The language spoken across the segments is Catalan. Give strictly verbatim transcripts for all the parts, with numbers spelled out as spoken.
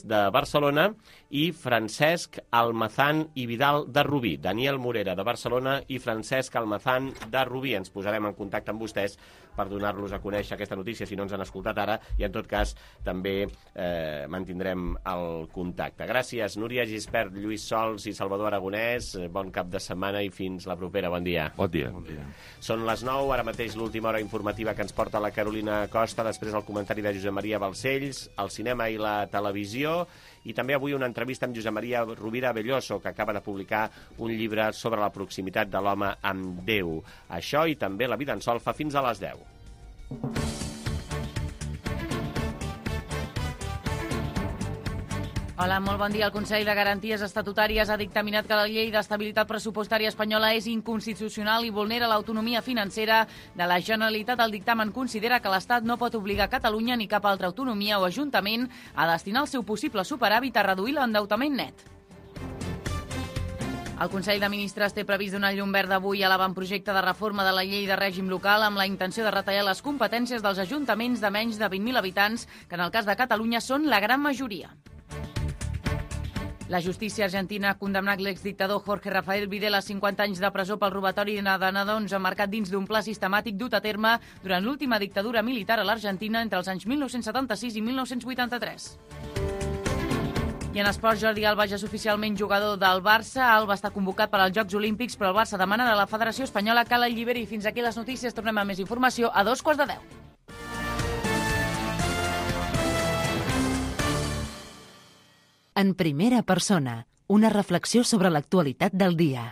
de Barcelona, i Francesc Almazán i Vidal de Rubí. Daniel Morera de Barcelona i Francesc Almazán de Rubí. Ens posarem en contacte amb vostès per donar-los a conèixer aquesta notícia, si no ens han escoltat ara, i en tot cas també eh, mantindrem el contacte. Gràcies, Núria Gispert, Lluís Sols i Salvador Aragonès. Bon cap de setmana i fins la propera. Bon dia. Bon dia. Bon dia. Són les nou, ara mateix l'última hora informativa que ens porta la Carolina Costa, després el comentari de Josep Maria Balcells, el cinema i la televisió, i també avui una entrevista amb Josep Maria Rovira Belloso, que acaba de publicar un llibre sobre la proximitat de l'home amb Déu. Això i també La vida en solfa fins a les deu. Hola, molt bon dia. El Consell de Garanties Estatutàries ha dictaminat que la llei d'estabilitat pressupostària espanyola és inconstitucional i vulnera l'autonomia financera de la Generalitat. El dictamen considera que l'Estat no pot obligar Catalunya ni cap altra autonomia o ajuntament a destinar el seu possible superàvit a reduir l'endeutament net. El Consell de Ministres té previst donar llum verd avui a l'avantprojecte de reforma de la llei de règim local amb la intenció de retallar les competències dels ajuntaments de menys de vint mil habitants, que en el cas de Catalunya són la gran majoria. La justícia argentina ha condemnat l'exdictador Jorge Rafael Videla a cinquanta anys de presó pel robatori de nadons emmarcat dins d'un pla sistemàtic dut a terme durant l'última dictadura militar a l'Argentina entre els anys mil nou-cents setanta-sis i mil nou-cents vuitanta-tres. I en esports, Jordi Alba ja és oficialment jugador del Barça. Alba està convocat per als Jocs Olímpics, però el Barça demana a la Federació Espanyola que l'alliberi. Fins aquí les notícies. Tornem a més informació a dos quarts de deu. En primera persona, una reflexió sobre l'actualitat del dia.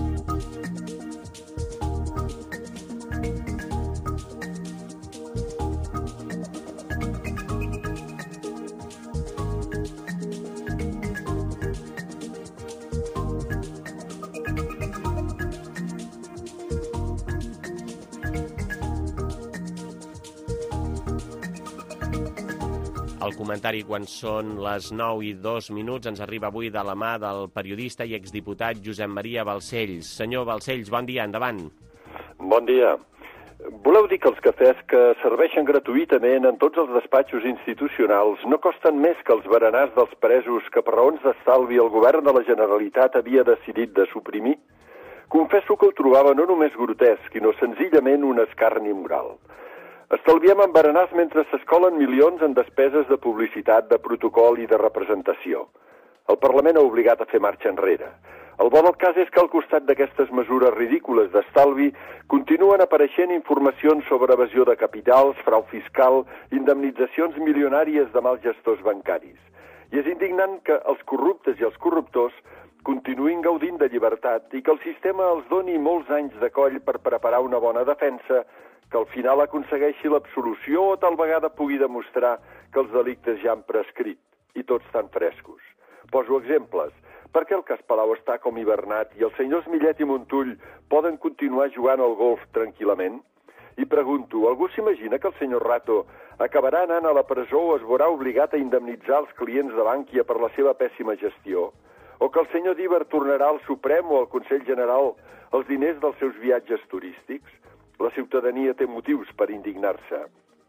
El comentari quan són les nou i dos minuts ens arriba avui de la mà del periodista i exdiputat Josep Maria Balcells. Senyor Balcells, bon dia, endavant. Bon dia. Voleu dir que els cafès que serveixen gratuïtament en tots els despatxos institucionals no costen més que els berenars dels presos que per raons d'estalvi el govern de la Generalitat havia decidit de suprimir? Confesso que ho trobava no només grotesc, sinó senzillament un escarni moral. Estalviem en berenars mentre s'escolen milions en despeses de publicitat, de protocol i de representació. El Parlament ha obligat a fer marxa enrere. El bo del cas és que al costat d'aquestes mesures ridícules d'estalvi continuen apareixent informacions sobre evasió de capitals, frau fiscal, indemnitzacions milionàries de mals gestors bancaris. I és indignant que els corruptes i els corruptors continuïn gaudint de llibertat i que el sistema els doni molts anys de coll per preparar una bona defensa que al final aconsegueixi l'absolució o tal vegada pugui demostrar que els delictes ja han prescrit, i tots tan frescos. Poso exemples. Per què el cas Palau està com hivernat i els senyors Millet i Montull poden continuar jugant al golf tranquil·lament? I pregunto, algú s'imagina que el senyor Rato acabarà anant a la presó o es veurà obligat a indemnitzar els clients de Bankia per la seva pèssima gestió? O que el senyor Díber tornarà al Suprem o al Consell General els diners dels seus viatges turístics? La ciutadania té motius per indignar-se.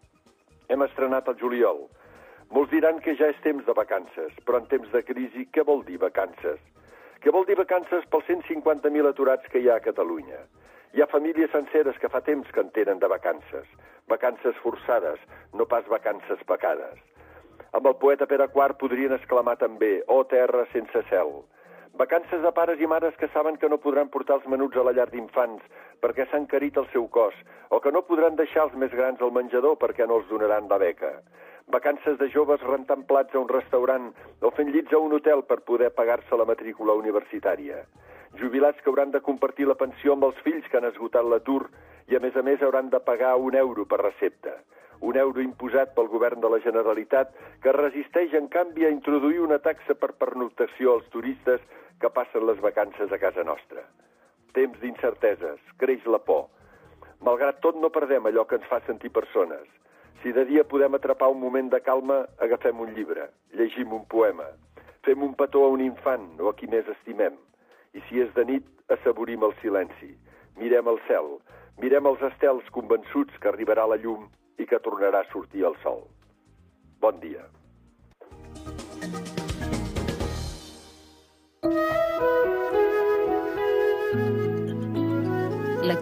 Hem estrenat el juliol. Molts diran que ja és temps de vacances, però en temps de crisi, què vol dir vacances? Què vol dir vacances pels cent cinquanta mil aturats que hi ha a Catalunya? Hi ha famílies senceres que fa temps que en tenen de vacances. Vacances forçades, no pas vacances pecades. Amb el poeta Pere quart podrien exclamar també «Oh, terra sense cel». Vacances de pares i mares que saben que no podran portar els menuts a la llar d'infants perquè s'ha encarit el seu cos, o que no podran deixar els més grans al menjador perquè no els donaran la beca. Vacances de joves rentant plats a un restaurant o fent llits a un hotel per poder pagar-se la matrícula universitària. Jubilats que hauran de compartir la pensió amb els fills que han esgotat l'atur i a més a més hauran de pagar un euro per recepta. Un euro imposat pel govern de la Generalitat que resisteix en canvi a introduir una taxa per pernoctació als turistes que passen les vacances a casa nostra. Temps d'incerteses, creix la por. Malgrat tot no perdem allò que ens fa sentir persones. Si de dia podem atrapar un moment de calma, agafem un llibre, llegim un poema, fem un petó a un infant o a qui més estimem. I si és de nit, assaborim el silenci. Mirem el cel, mirem els estels convençuts que arribarà la llum i que tornarà a sortir el sol. Bon dia.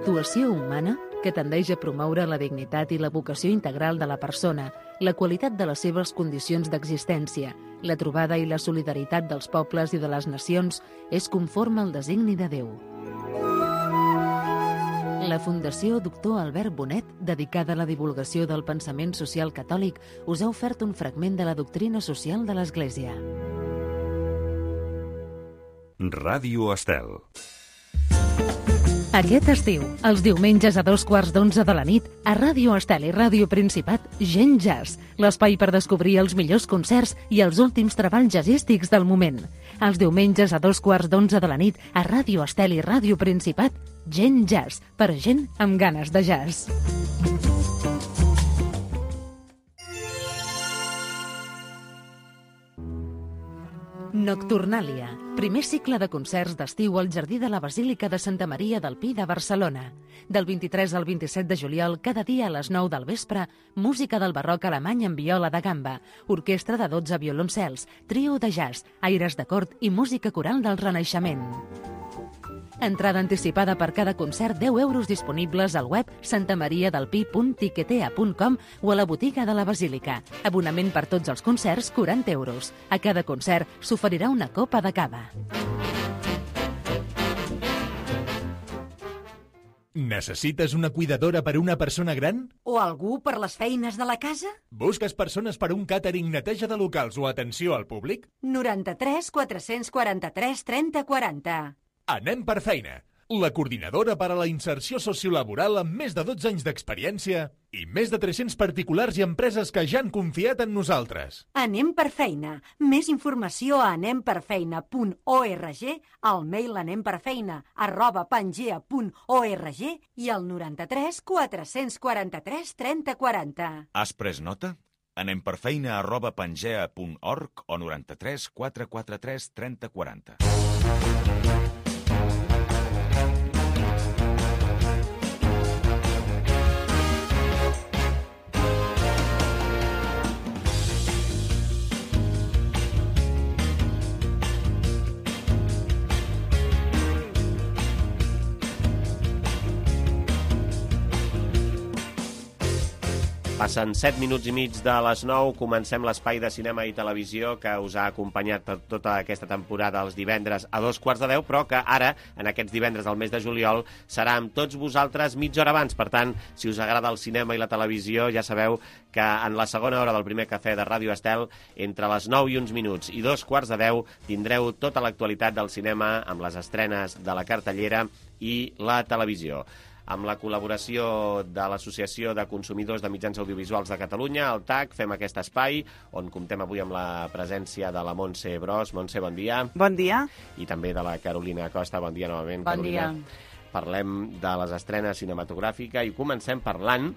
L'actuació humana, que tendeix a promoure la dignitat i la vocació integral de la persona, la qualitat de les seves condicions d'existència, la trobada i la solidaritat dels pobles i de les nacions, és conforme al designi de Déu. La Fundació Doctor Albert Bonet, dedicada a la divulgació del pensament social catòlic, us ha ofert un fragment de la doctrina social de l'Església. Ràdio Estel. Aquest estiu, els diumenges a dos quarts d'onze de la nit, a Ràdio Estel i Ràdio Principat, Gent Jazz, l'espai per descobrir els millors concerts i els últims treballs jazzístics del moment. Els diumenges a dos quarts d'onze de la nit, a Ràdio Estel i Ràdio Principat, Gent Jazz, per a gent amb ganes de jazz. Nocturnàlia, primer cicle de concerts d'estiu al Jardí de la Basílica de Santa Maria del Pi de Barcelona. Del vint-i-tres al vint-i-set de juliol, cada dia a les nou del vespre, música del barroc alemany amb viola de gamba, orquestra de dotze violoncels, trio de jazz, aires de cort i música coral del Renaixement. Entrada anticipada per cada concert, deu euros disponibles al web santamariadelpi punt tiquetea punt com o a la botiga de la Basílica. Abonament per tots els concerts, quaranta euros. A cada concert s'oferirà una copa de cava. Necessites una cuidadora per a una persona gran? O algú per les feines de la casa? Busques persones per a un càtering, neteja de locals o atenció al públic? noranta-tres quatre-cents quaranta-tres trenta quaranta. Anem per feina. La coordinadora per a la inserció sociolaboral amb més de dotze anys d'experiència i més de tres-cents particulars i empreses que ja han confiat en nosaltres. Anem per feina. Més informació a anem per feina punt org, al mail anemperfeina arroba pangea punt org i al noranta-tres quatre-cents quaranta-tres trenta quaranta. Has pres nota? Anem per feina arroba pangea punt org o noranta-tres quatre-cents quaranta-tres trenta quaranta. Passen set minuts i mig de les nou, comencem l'espai de cinema i televisió que us ha acompanyat per tota aquesta temporada els divendres a dos quarts de deu, però que ara, en aquests divendres del mes de juliol, serà amb tots vosaltres mitja hora abans. Per tant, si us agrada el cinema i la televisió, ja sabeu que en la segona hora del primer cafè de Ràdio Estel, entre les nou i uns minuts i dos quarts de deu, tindreu tota l'actualitat del cinema amb les estrenes de la cartellera i la televisió. Amb la col·laboració de l'Associació de Consumidors de Mitjans Audiovisuals de Catalunya, el T A C, fem aquest espai on comptem avui amb la presència de la Montse Bros. Montse, bon dia. Bon dia. I també de la Carolina Costa. Bon dia novament, bon Carolina. Dia. Parlem de les estrenes cinematogràfiques i comencem parlant,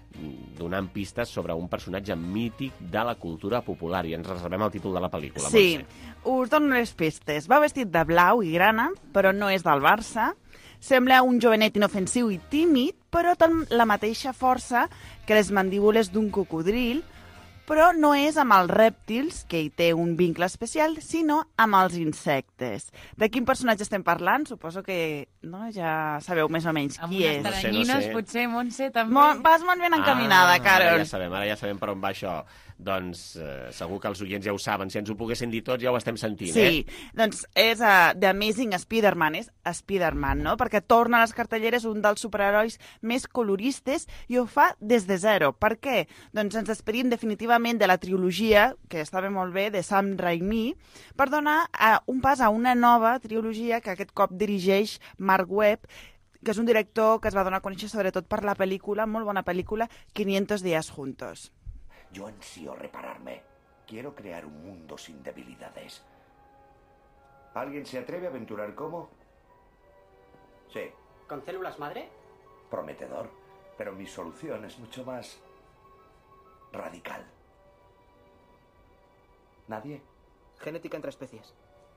donant pistes sobre un personatge mític de la cultura popular. I ens reservem el títol de la pel·lícula, sí, Montse. Sí, us dono les pistes. Va vestit de blau i grana, però no és del Barça. Sembla un jovenet inofensiu i tímid, però té la mateixa força que les mandíbules d'un cocodril, però no és amb els rèptils, que hi té un vincle especial, sinó amb els insectes. De quin personatge estem parlant? Suposo que no, ja sabeu més o menys amb qui és. Amb unes teranyines, no sé, no sé. Potser, Montse, també. Mo vas molt ben encaminada, ah, Carol. Ara ja sabem, ara ja sabem per on va això. Doncs eh, segur que els oients ja ho saben. Si ens ho poguessin dir tots, ja ho estem sentint, sí, eh? Sí, doncs és uh, The Amazing Spider-Man, és Spider-Man, no? Perquè torna a les cartelleres un dels superherois més coloristes i ho fa des de zero. Per què? Doncs ens despedim definitivament de la trilogia, que estava molt bé, de Sam Raimi, per donar uh, un pas a una nova trilogia que aquest cop dirigeix Mark Webb, que és un director que es va donar a conèixer sobretot per la pel·lícula, molt bona pel·lícula, quinientos días juntos. Yo ansío repararme. Quiero crear un mundo sin debilidades. ¿Alguien se atreve a aventurar cómo? Sí. ¿Con células madre? Prometedor. Pero mi solución es mucho más radical. ¿Nadie? Genética entre especies.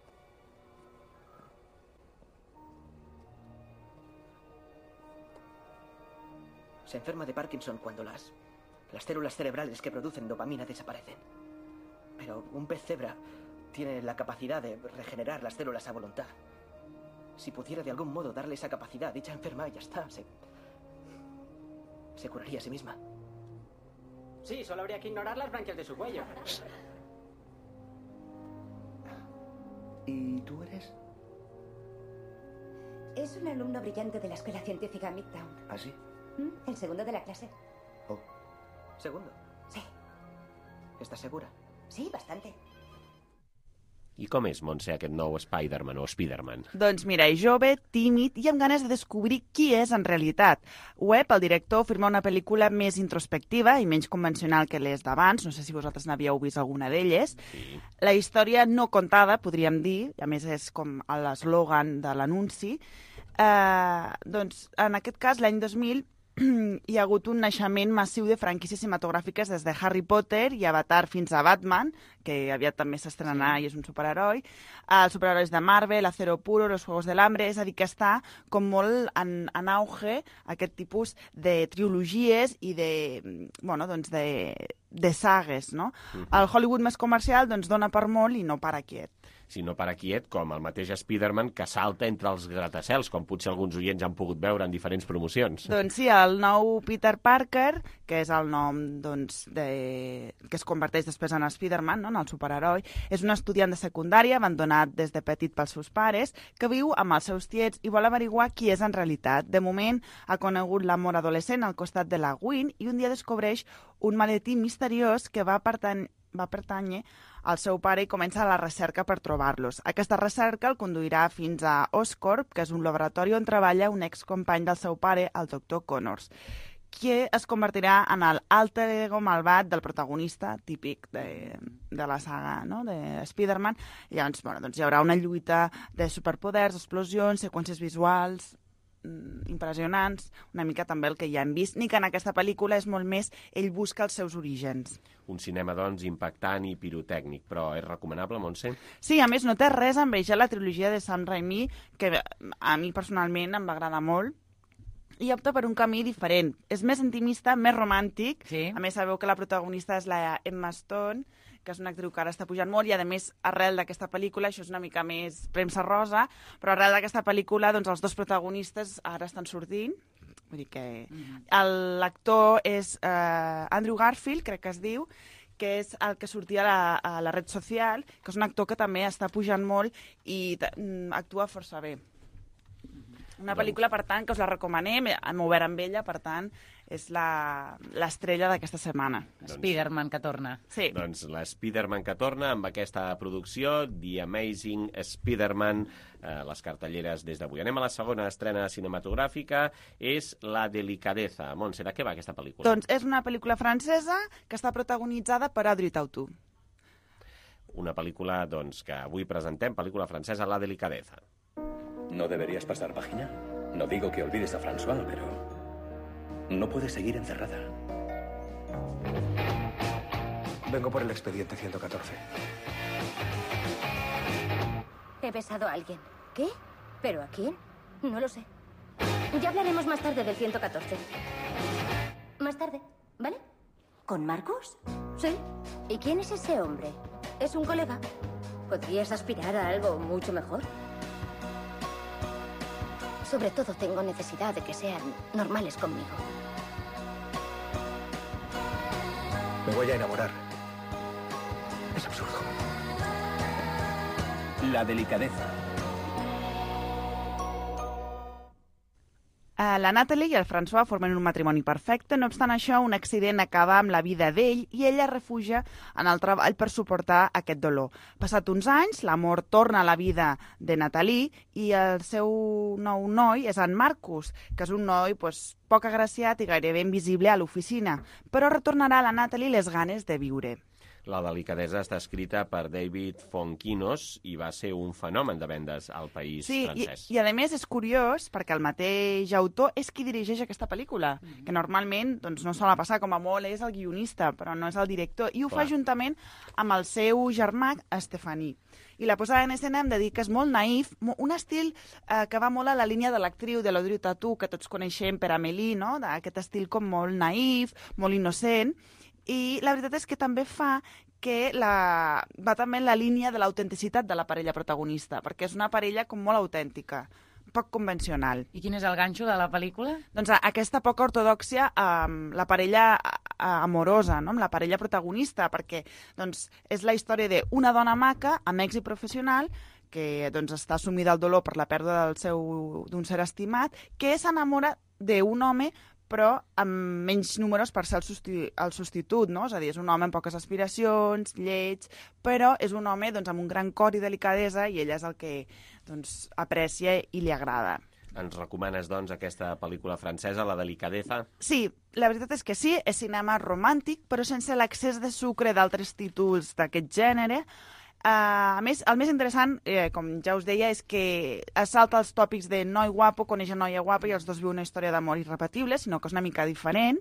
Se enferma de Parkinson cuando las... Las células cerebrales que producen dopamina desaparecen. Pero un pez cebra tiene la capacidad de regenerar las células a voluntad. Si pudiera de algún modo darle esa capacidad a dicha enferma, ya está. Se, se curaría a sí misma. Sí, solo habría que ignorar las branquias de su cuello. ¿Y tú eres? Es un alumno brillante de la Escuela Científica Midtown. ¿Ah, sí? ¿Mm? El segundo de la clase. Oh. ¿Segundo? Sí. ¿Estás segura? Sí, bastante. I com és, Montse, aquest nou Spider-Man o Spider-Man? Doncs mira, és jove, tímid i amb ganes de descobrir qui és en realitat. Webb, el director, firma una pel·lícula més introspectiva i menys convencional que les d'abans. No sé si vosaltres n'havíeu vist alguna d'elles. Sí. La història no contada, podríem dir, a més és com l'eslògan de l'anunci. Eh, doncs, en aquest cas, l'any dos mil, hi ha hagut un naixement massiu de franquícies cinematogràfiques des de Harry Potter i Avatar fins a Batman, que aviat també s'estrenarà sí. i és un superheroi, els superherois de Marvel, Acero Puro, Los Juegos del Hambre, és a dir, que està com molt en, en auge aquest tipus de trilogies i de, bueno, doncs de, de sagues, no? Uh-huh. El Hollywood més comercial doncs, dona per molt i no para quiet. Si no para quiet, com el mateix Spider-Man que salta entre els gratacels, com potser alguns oients han pogut veure en diferents promocions. Doncs sí, el nou Peter Parker, que és el nom doncs, de... que es converteix després en Spider-Man, no? En el superheroi, és un estudiant de secundària abandonat des de petit pels seus pares, que viu amb els seus tiets i vol averiguar qui és en realitat. De moment, ha conegut l'amor adolescent al costat de la Gwen i un dia descobreix un maletí misteriós que va pertany... va pertànyer al seu pare i comença la recerca per trobar-los. Aquesta recerca el conduirà fins a Oscorp, que és un laboratori on treballa un excompany del seu pare, el doctor Connors, que es convertirà en el alter ego malvat del protagonista típic de, de la saga, no? de Spider-Man. I llavors, bueno, doncs hi haurà una lluita de superpoders, explosions, seqüències visuals impressionants, una mica també el que ja hem vist, ni que en aquesta pel·lícula és molt més ell busca els seus orígens. Un cinema, doncs, impactant i pirotècnic, però és recomanable, Montse? Sí, a més, no té res a envejar la trilogia de Sam Raimi, que a mi personalment em va agradar molt, i opta per un camí diferent. És més intimista, més romàntic. Sí. A més, sabeu que la protagonista és la Emma Stone, que és una actriu que ara està pujant molt, i a més, arrel d'aquesta pel·lícula, això és una mica més premsa rosa, però arrel d'aquesta pel·lícula, doncs els dos protagonistes ara estan sortint. Vull dir que mm-hmm. l'actor és uh, Andrew Garfield, crec que es diu, que és el que sortia a la, a la Red Social, que és un actor que també està pujant molt i actua força bé. Una pel·lícula, per tant, que us la recomanem, hem obert amb ella, per tant, és l'estrella d'aquesta setmana. Doncs, Spider-Man que torna. Sí. Doncs l'Spider-Man que torna amb aquesta producció, The Amazing Spider-Man, eh, les cartelleres des d'avui. Anem a la segona estrena cinematogràfica, és La delicadeza. Montse, de què va aquesta pel·lícula? Doncs és una pel·lícula francesa que està protagonitzada per Audrey Tautou. Una pel·lícula, doncs, que avui presentem, pel·lícula francesa, La delicadeza. ¿No deberías pasar página? No digo que olvides a François, pero no puedes seguir encerrada. Vengo por el expediente ciento catorce. He besado a alguien. ¿Qué? ¿Pero a quién? No lo sé. Ya hablaremos más tarde del ciento catorce. Más tarde, ¿vale? ¿Con Marcus? Sí. ¿Y quién es ese hombre? ¿Es un colega? ¿Podrías aspirar a algo mucho mejor? Sobre todo tengo necesidad de que sean normales conmigo. Me voy a enamorar. Es absurdo. La delicadeza. Uh, la Natalie i el François formen un matrimoni perfecte, no obstant això, un accident acaba amb la vida d'ell i ella refugia en el treball per suportar aquest dolor. Passat uns anys, l'amor torna a la vida de Natalie i el seu nou noi és en Marcus, que és un noi pues, poc agraciat i gairebé invisible a l'oficina, però retornarà a la Natalie les ganes de viure. La delicadesa està escrita per David Fonquinos i va ser un fenomen de vendes al país sí, francès. I, i a més és curiós perquè el mateix autor és qui dirigeix aquesta pel·lícula, mm-hmm. que normalment doncs, no sol passar, com a molt és el guionista, però no és el director, i ho Clar. fa juntament amb el seu germà Estefanie. I la posada en escena hem de dir que és molt naïf, un estil eh, que va molt a la línia de l'actriu de l'Audrey Tautou, que tots coneixem per Amélie, no? Aquest estil com molt naïf, molt innocent, i la veritat és que també fa que la... va també en la línia de l'autenticitat de la parella protagonista, perquè és una parella com molt autèntica. poc convencional. I quin és el ganxo de la pel·lícula? Doncs aquesta poca ortodòxia amb la parella amorosa, no? Amb la parella protagonista, perquè doncs, és la història d'una dona maca, amb èxit professional, que doncs, està sumida al dolor per la pèrdua del seu d'un ser estimat, que s'enamora d'un home però amb menys números per ser el, substi el substitut, no? És a dir, és un home amb poques aspiracions, lleig, però és un home doncs, amb un gran cor i delicadesa i ella és el que doncs, aprecia i li agrada. Ens recomanes, doncs, aquesta pel·lícula francesa, La delicadeza? Sí, la veritat és que sí, és cinema romàntic, però sense l'accés de sucre d'altres títols d'aquest gènere. Uh, a més, el més interessant, eh, com ja us deia, és que es salta els tòpics de noi guapo, coneix a noia guapa i els dos viuen una història d'amor irrepetible, sinó que és una mica diferent.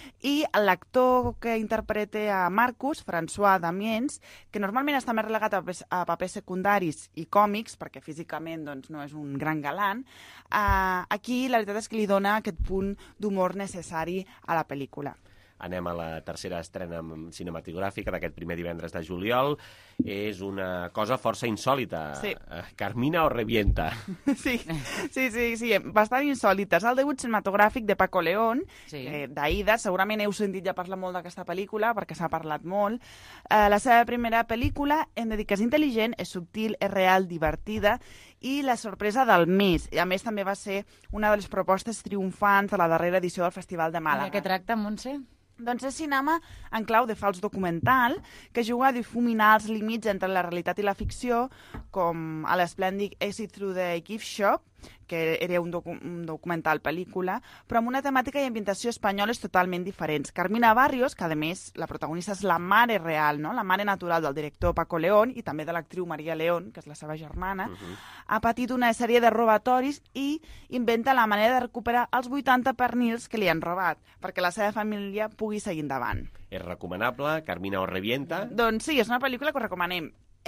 I l'actor que interpreta a Marcus, François Damiens, que normalment està més relegat a papers, a papers secundaris i còmics, perquè físicament doncs, no és un gran galant, uh, aquí la veritat és que li dona aquest punt d'humor necessari a la pel·lícula. Anem a la tercera estrena cinematogràfica d'aquest primer divendres de juliol. És una cosa força insòlita. Sí. Carmina o revienta? Sí, sí, sí, sí, bastant insòlita. És el debut cinematogràfic de Paco León, sí. eh, d'Aida. Segurament heu sentit ja parlar molt d'aquesta pel·lícula, perquè s'ha parlat molt. Eh, la seva primera pel·lícula, hem de dir que és intel·ligent, és subtil, és real, divertida, i la sorpresa del mes. I a més també va ser una de les propostes triomfants de la darrera edició del Festival de Màlaga. I de què tracta, Montse? Doncs és cinema en clau de fals documental que juga a difuminar els límits entre la realitat i la ficció, com a l'esplèndid Exit Through the Gift Shop, que era un, docu un documental pel·lícula, però amb una temàtica i ambientació espanyoles totalment diferents. Carmina Barrios, que a més la protagonista és la mare real, no? La mare natural del director Paco León i també de l'actriu Maria León, que és la seva germana, uh-huh. ha patit una sèrie de robatoris i inventa la manera de recuperar els vuitanta pernils que li han robat, perquè la seva família pugui seguir endavant. És recomanable? Carmina o revienta? Doncs sí, és una pel·lícula que us recomanem.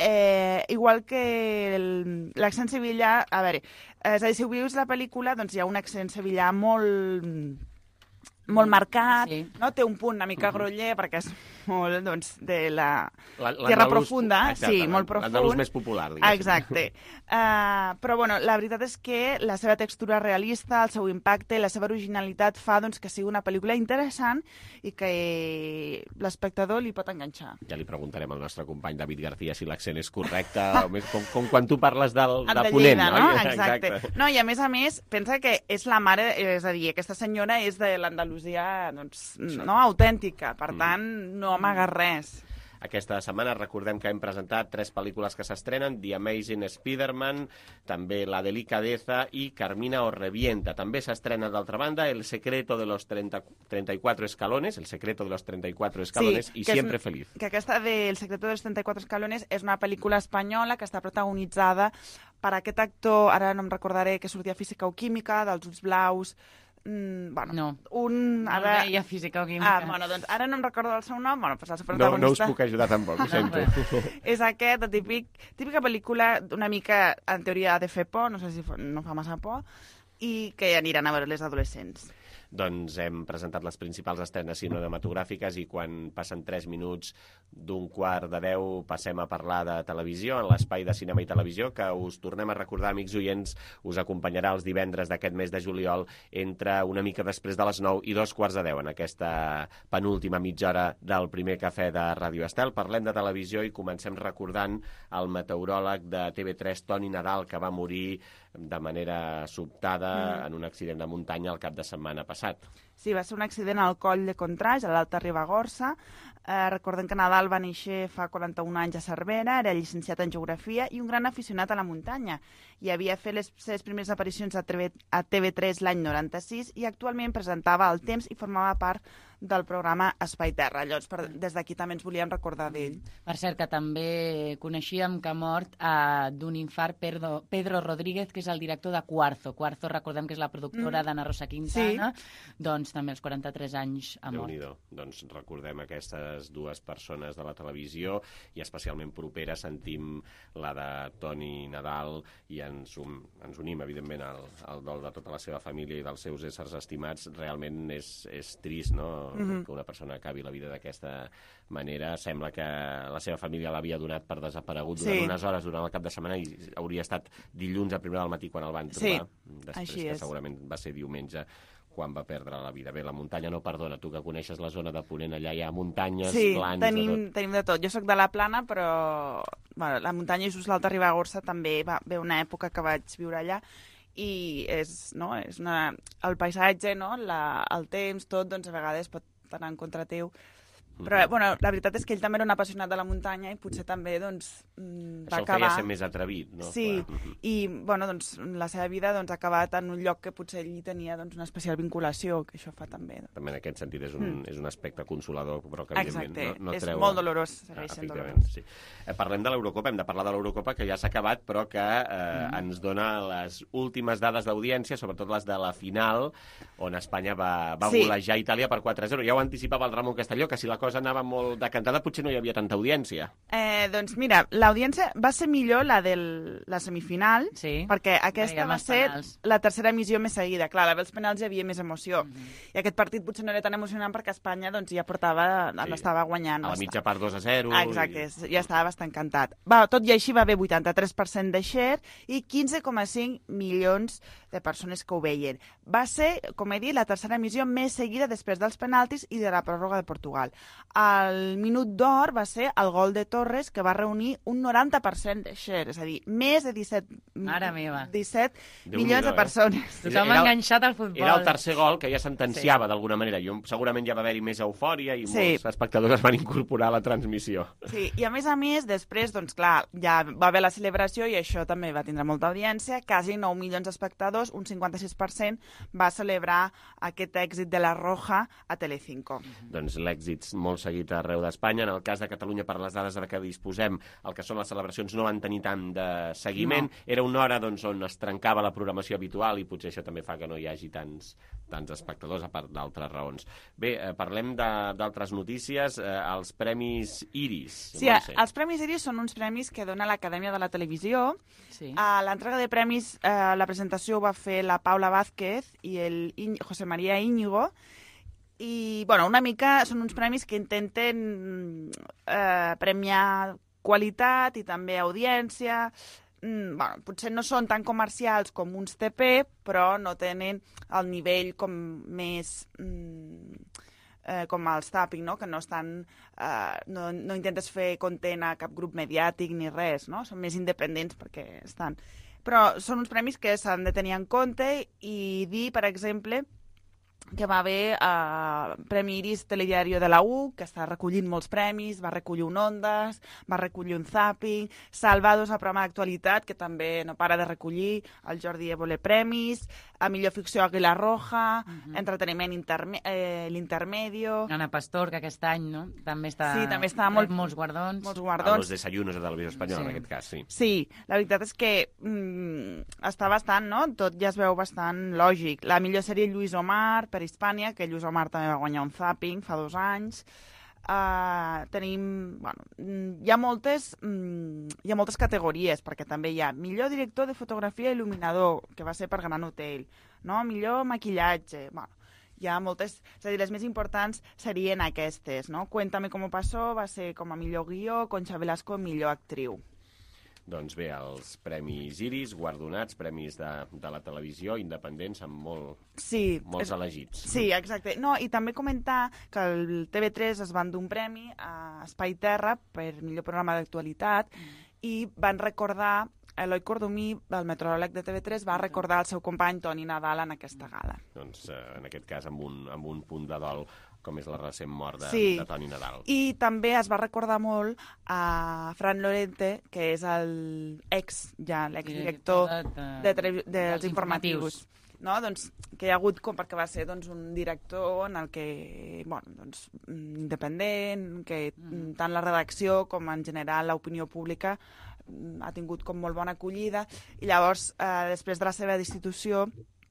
Eh, igual que l'accent sevillà, a veure, és a dir, si ho vius la pel·lícula, doncs hi ha un accent sevillà molt molt marcat, sí. No? Té un punt una mica groller, perquè és molt, doncs, de la, la tierra profunda, exacte, sí, molt profund. L'andalús més popular, diguéssim. Exacte. Uh, però, bueno, la veritat és que la seva textura realista, el seu impacte, la seva originalitat fa, doncs, que sigui una pel·lícula interessant i que l'espectador li pot enganxar. Ja li preguntarem al nostre company David García si l'accent és correcte, o més com, com quan tu parles del, de, de Ponent, Lleida, no? Exacte. Exacte. No, i a més a més, pensa que és la mare, és a dir, aquesta senyora és de l'Andalusia, doncs, no, autèntica, per tant, no amaga res. Aquesta setmana recordem que hem presentat tres pel·lícules que s'estrenen, The Amazing Spider-Man, també La delicadeza i Carmina o revienta. També s'estrena, d'altra banda, El secreto de los treinta, treinta y cuatro escalones, El secreto de los treinta y cuatro escalones sí, i Siempre és, feliz. Que aquesta de El secreto de los treinta y cuatro escalones és una pel·lícula espanyola que està protagonitzada per aquest actor, ara no em recordaré, que sortia Física o Química, dels ulls blaus. Mm, bueno, no, un, ara... no deia Física o Química. Ah, bueno, doncs ara no em recordo el seu nom, bueno, pues el seu protagonista... No, no us puc ajudar tampoc, ho sento. És aquest, el típic, típica pel·lícula una mica, en teoria, ha de fer por, no sé si no fa massa por, i que aniran a veure les adolescents. Doncs hem presentat les principals estrenes cinematogràfiques i quan passen tres minuts d'un quart de deu passem a parlar de televisió, en l'espai de cinema i televisió, que us tornem a recordar, amics oients, us acompanyarà els divendres d'aquest mes de juliol entre una mica després de les nou i dos quarts de deu, en aquesta penúltima mitja hora del primer cafè de Ràdio Estel. Parlem de televisió i comencem recordant el meteoròleg de T V tres, Toni Nadal, que va morir de manera sobtada mm. en un accident de muntanya el cap de setmana passat. Sí, va ser un accident al coll de Contraix, a l'Alta Ribagorça. Eh, recordem que Nadal va néixer fa quaranta-un anys a Cervera, era llicenciat en Geografia i un gran aficionat a la muntanya. I havia fet les seves primeres aparicions a T V tres l'any noranta-sis i actualment presentava El Temps i formava part del programa Espai Terra. Llavors, per, des d'aquí també ens volíem recordar d'ell. Per cert, que també coneixíem que ha mort eh, d'un infart Pedro, Pedro Rodríguez, que és el director de Cuarzo. Cuarzo, recordem que és la productora mm. d'Ana Rosa Quintana. Sí. Doncs també als quaranta-tres anys ha mort. Déu-n'hi-do. Doncs recordem aquesta aquestes dues persones de la televisió, i especialment propera sentim la de Toni Nadal, i ens, un, ens unim, evidentment, al, al dol de tota la seva família i dels seus éssers estimats. Realment és, és trist, no?, mm-hmm. que una persona acabi la vida d'aquesta manera. Sembla que la seva família l'havia donat per desaparegut durant sí. unes hores durant el cap de setmana, i hauria estat dilluns a primera del matí quan el van trobar. Sí, després així que és. Segurament va ser diumenge quan va perdre la vida. Bé, la muntanya no perdona. Tu que coneixes la zona de Ponent, allà hi ha muntanyes, sí, plans... Sí, tenim, de tot. tenim de tot. Jo sóc de la Plana, però bueno, la muntanya i just l'Alta Ribagorça també va ve una època que vaig viure allà, i és, no, és una, el paisatge, no, la, el temps, tot, doncs a vegades pot anar en contra teu. Però, mm-hmm. bueno, la veritat és que ell també era un apassionat de la muntanya i potser també, doncs, va Això acabar... el feia ser més atrevit, no? Sí, Clar. I, bueno, doncs, la seva vida doncs, ha acabat en un lloc que potser ell tenia doncs, una especial vinculació, que això fa també. Doncs. També en aquest sentit és un, mm. és un aspecte consolador, però que evidentment Exacte. no, no és treu... molt dolorós, segueix ah, sent dolorós. Sí. Eh, parlem de l'Eurocopa, hem de parlar de l'Eurocopa, que ja s'ha acabat, però que eh, mm. ens dona les últimes dades d'audiència, sobretot les de la final, on Espanya va, va sí. golejar Itàlia per quatre a zero. Ja ho anticipava el Ramon Castelló, que si la cosa anava molt decantada potser no hi havia tanta audiència. Eh, doncs mira, l'audiència va ser millor la de la semifinal, sí. perquè aquesta va ser penals. La tercera emissió més seguida. Clar, a els penals hi havia més emoció. Mm-hmm. I aquest partit potser no era tan emocionant perquè Espanya doncs, ja portava, sí. l'estava guanyant. A la mitja part dos a zero. Exacte, i... ja estava bastant cantat. Va, tot i així va haver vuitanta-tres per cent de share i quinze coma cinc milions de persones que ho veien. Va ser, com he dit, la tercera emissió més seguida després dels penaltis i de la pròrroga de Portugal. El minut d'or va ser el gol de Torres, que va reunir un noranta per cent de share, és a dir, més de disset, Mare meva. disset milions de persones. Eh? Tothom enganxat al futbol. Era el tercer gol que ja sentenciava sí. d'alguna manera. Jo, segurament ja va haver-hi més eufòria i sí. molts espectadors es van incorporar a la transmissió. Sí, i a més a més, després, doncs clar, ja va haver la celebració i això també va tindre molta audiència, quasi nou milions d'espectadors, un cinquanta-sis per cent va celebrar aquest èxit de la Roja a Telecinco. Mm-hmm. Doncs l'èxit molt seguit arreu d'Espanya. En el cas de Catalunya, per les dades de què disposem, el que són les celebracions no van tenir tant de seguiment. No. Era una hora doncs, on es trencava la programació habitual i potser això també fa que no hi hagi tants, tants espectadors, a part d'altres raons. Bé, eh, parlem d'altres notícies. Eh, els Premis Iris. Sí, els Premis Iris són uns premis que dona l'Acadèmia de la Televisió. Sí. A l'entrega de premis, eh, la presentació va fer la Paula Vázquez i el José María Íñigo. I, bueno, una mica són uns premis que intenten eh, premiar qualitat i també audiència. Mm, bueno, potser no són tan comercials com uns T P, però no tenen el nivell com més... Mm, eh, com els Tapping, no? Que no estan... Eh, no, no intentes fer content a cap grup mediàtic ni res, no? Són més independents perquè estan... Però són uns premis que s'han de tenir en compte i dir, per exemple, que va haver eh, Premi Iris Telediario de la U, que està recollint molts premis, va recollir un Ondas, va recollir un Zapping, Salvados, el programa d'actualitat, que també no para de recollir, el Jordi Évole premis, a millor ficció Águila Roja, uh-huh. entreteniment interme eh, l'Intermedio... Ana Pastor, que aquest any no? també està... Sí, també està molt... molts guardons. Molts guardons. A los desayunos de Televisió Espanyola, sí. en aquest cas, sí. Sí, la veritat és que mm, està bastant, no? Tot ja es veu bastant lògic. La millor sèrie Lluís Omar, per Hispània, que Lluís Omar també va guanyar un Zapping fa dos anys. Uh, tenim... Bueno, hi ha moltes mm, hi ha moltes categories, perquè també hi ha millor director de fotografia il·luminador, que va ser per Gran Hotel, no? Millor maquillatge... Bueno, hi ha moltes... És a dir, les més importants serien aquestes, no? Cuéntame cómo pasó va ser com a millor guió, Concha Velasco millor actriu. Doncs bé, els Premis Iris, guardonats, premis de, de la televisió, independents, amb molt, sí, molts és, elegits. Sí, exacte. No, i també comentar que el T V tres es van dur un premi a Espai Terra per millor programa d'actualitat mm. i van recordar, Eloi Cordomí, el meteoròleg de T V tres, va recordar el seu company Toni Nadal en aquesta gala. Doncs eh, en aquest cas amb un, amb un punt de dol, com és la recent mort de, sí. de Toni Nadal. I també es va recordar molt a Fran Lorente, que és el ex, ja, l'exdirector de, de, de, de, de, dels informatius. No? Doncs, que hi ha hagut, com perquè va ser doncs, un director en el que, bueno, doncs, independent, que mm. tant la redacció com en general l'opinió pública ha tingut com molt bona acollida. I llavors, eh, després de la seva destitució,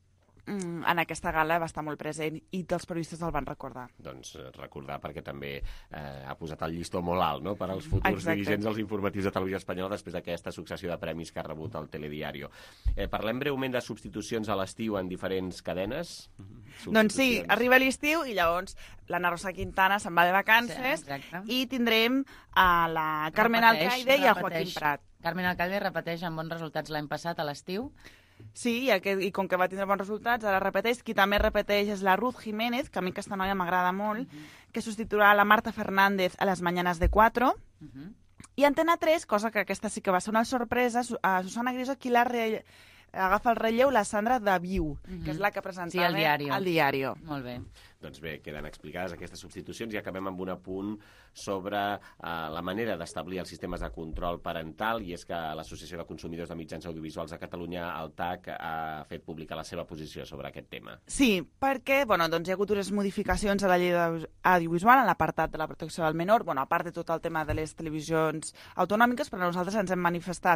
mm, en aquesta gala va estar molt present i els periodistes el van recordar. Doncs recordar perquè també eh, ha posat el llistó molt alt, no?, per als futurs Exacte. dirigents dels informatius de Televisió Espanyola després d'aquesta successió de premis que ha rebut el Telediario. Eh, parlem breument de substitucions a l'estiu en diferents cadenes? Doncs sí, arriba l'estiu i llavors l'Anna Rosa Quintana se'n va de vacances sí, i tindrem a la Carmen repeteix, Alcaide i a repeteix. Joaquim Prat. Carmen Alcaide repeteix amb bons resultats l'any passat a l'estiu. Sí, i, aquest, i com que va tindre bons resultats, ara repeteix. Qui també repeteix és la Ruth Jiménez, que a mi aquesta noia m'agrada molt, uh -huh. que substituirà la Marta Fernández a les Mañanas de cuatro. Uh -huh. I Antena tres, cosa que aquesta sí que va ser una sorpresa, a Susana Griso, qui la re... agafa el relleu, la Sandra de Viu, uh -huh. que és la que presentava sí, al diari. al diari. Molt bé. Doncs bé, queden explicades aquestes substitucions i acabem amb un apunt sobre eh, la manera d'establir els sistemes de control parental, i és que l'Associació de Consumidors de Mitjans Audiovisuals de Catalunya, el T A C, ha fet pública la seva posició sobre aquest tema. Sí, perquè bueno, doncs hi ha hagut unes modificacions a la llei audiovisual en l'apartat de la protecció del menor, bueno, a part de tot el tema de les televisions autonòmiques, però nosaltres ens hem manifestat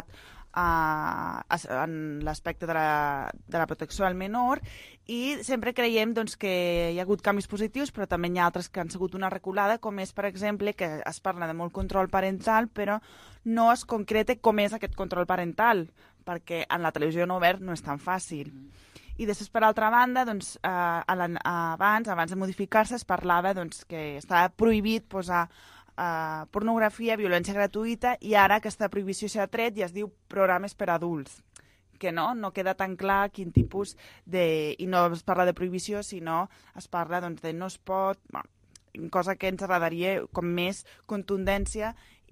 eh, en l'aspecte de, la, de la protecció del menor i sempre creiem doncs, que hi ha hagut canvis positius, però també hi ha altres que han sigut una reculada, com és, per exemple, que es parla de molt control parental, però no es concreta com és aquest control parental, perquè en la televisió no obert no és tan fàcil. Mm. I després, per altra banda, doncs, eh, abans, abans de modificar-se, es parlava doncs, que estava prohibit posar eh, pornografia, violència gratuïta, i ara aquesta prohibició s'ha tret i es diu programes per adults, que no, no queda tan clar quin tipus de... I no es parla de prohibició, sinó es parla doncs, de no es pot... Bueno, cosa que ens agradaria com més contundència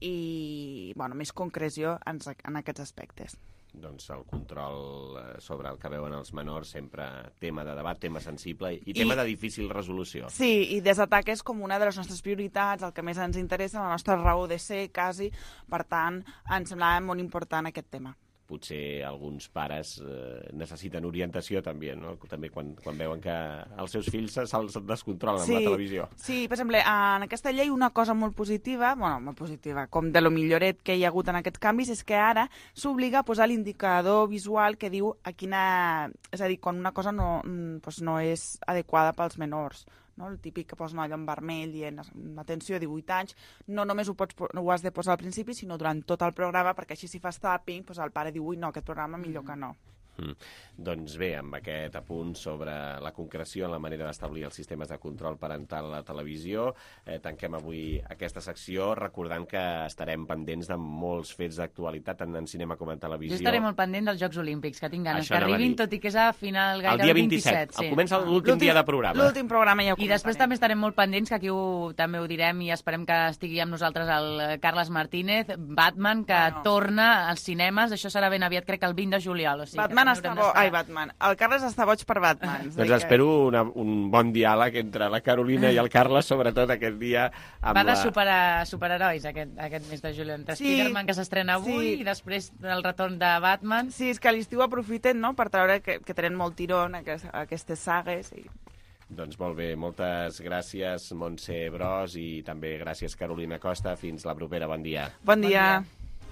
i bueno, més concreció en, en aquests aspectes. Doncs el control sobre el que veuen els menors, sempre tema de debat, tema sensible i, i tema de difícil resolució. Sí, i Desatac és com una de les nostres prioritats, el que més ens interessa, la nostra raó de ser, quasi. Per tant, ens semblava molt important aquest tema. Potser alguns pares eh, necessiten orientació també, no? També quan, quan veuen que els seus fills se'ls descontrolen sí, amb la televisió. Sí, per exemple, en aquesta llei una cosa molt positiva, bueno, molt positiva, com de lo milloret que hi ha hagut en aquests canvis, és que ara s'obliga a posar l'indicador visual que diu a quina... És a dir, quan una cosa no, doncs no és adequada pels menors. No? El típic que posa allò en vermell dient atenció, divuit anys, no només ho, pots, no ho has de posar al principi, sinó durant tot el programa, perquè així si fas tapping, doncs el pare diu, ui, no, aquest programa millor que no. Mm. Doncs bé, amb aquest apunt sobre la concreció en la manera d'establir els sistemes de control parental a la televisió, eh, tanquem avui aquesta secció recordant que estarem pendents de molts fets d'actualitat tant en cinema com en televisió. Jo estaré molt pendent dels Jocs Olímpics, que tinc ganes Això que arribin, tot i que és a final gaire el dia vint-i-set. Sí. El comença l'últim dia de programa. L'últim programa ja ho I després també estarem molt pendents, que aquí ho, també ho direm i esperem que estigui amb nosaltres el Carles Martínez, Batman, que bueno. torna als cinemes, això serà ben aviat, crec que el vint de juliol. O sigui, Batman està bo... Ai, Batman. El Carles està boig per Batman. Doncs espero una, un bon diàleg entre la Carolina i el Carles, sobretot aquest dia. Amb Va de la... super, superherois aquest, aquest mes de juliol, entre sí, Spiderman, que s'estrena avui, sí. i després el retorn de Batman. Sí, és que a l'estiu aprofiten, no?, per treure que, que tenen molt tirón aquest, aquestes sagues. I... Doncs molt bé, moltes gràcies, Montse Bros, i també gràcies, Carolina Costa. Fins la propera, bon dia. Bon dia. Bon dia.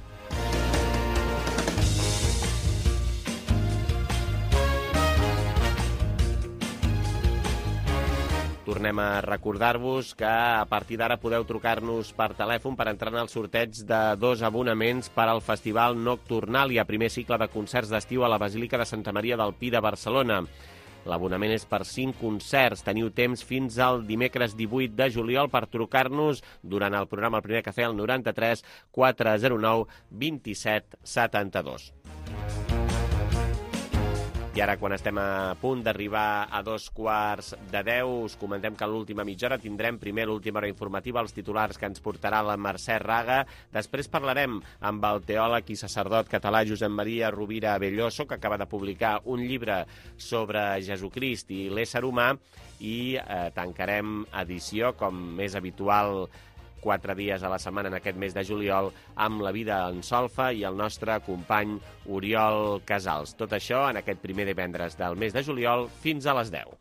Tornem a recordar-vos que a partir d'ara podeu trucar-nos per telèfon per entrar en el sorteig de dos abonaments per al Festival Nocturnal i a primer cicle de concerts d'estiu a la Basílica de Santa Maria del Pi de Barcelona. L'abonament és per cinc concerts. Teniu temps fins al dimecres divuit de juliol per trucar-nos durant el programa El Primer Cafè al noranta-tres quatre zero nou vint-i-set setanta-dos. I ara, quan estem a punt d'arribar a dos quarts de deu, us comentem que a l'última mitja hora tindrem primer l'última hora informativa, els titulars que ens portarà la Mercè Raga. Després parlarem amb el teòleg i sacerdot català Josep Maria Rovira Belloso, que acaba de publicar un llibre sobre Jesucrist i l'ésser humà, i eh, tancarem edició, com és habitual, quatre dies a la setmana en aquest mes de juliol, amb la vida en solfa i el nostre company Oriol Casals. Tot això en aquest primer divendres del mes de juliol fins a les deu.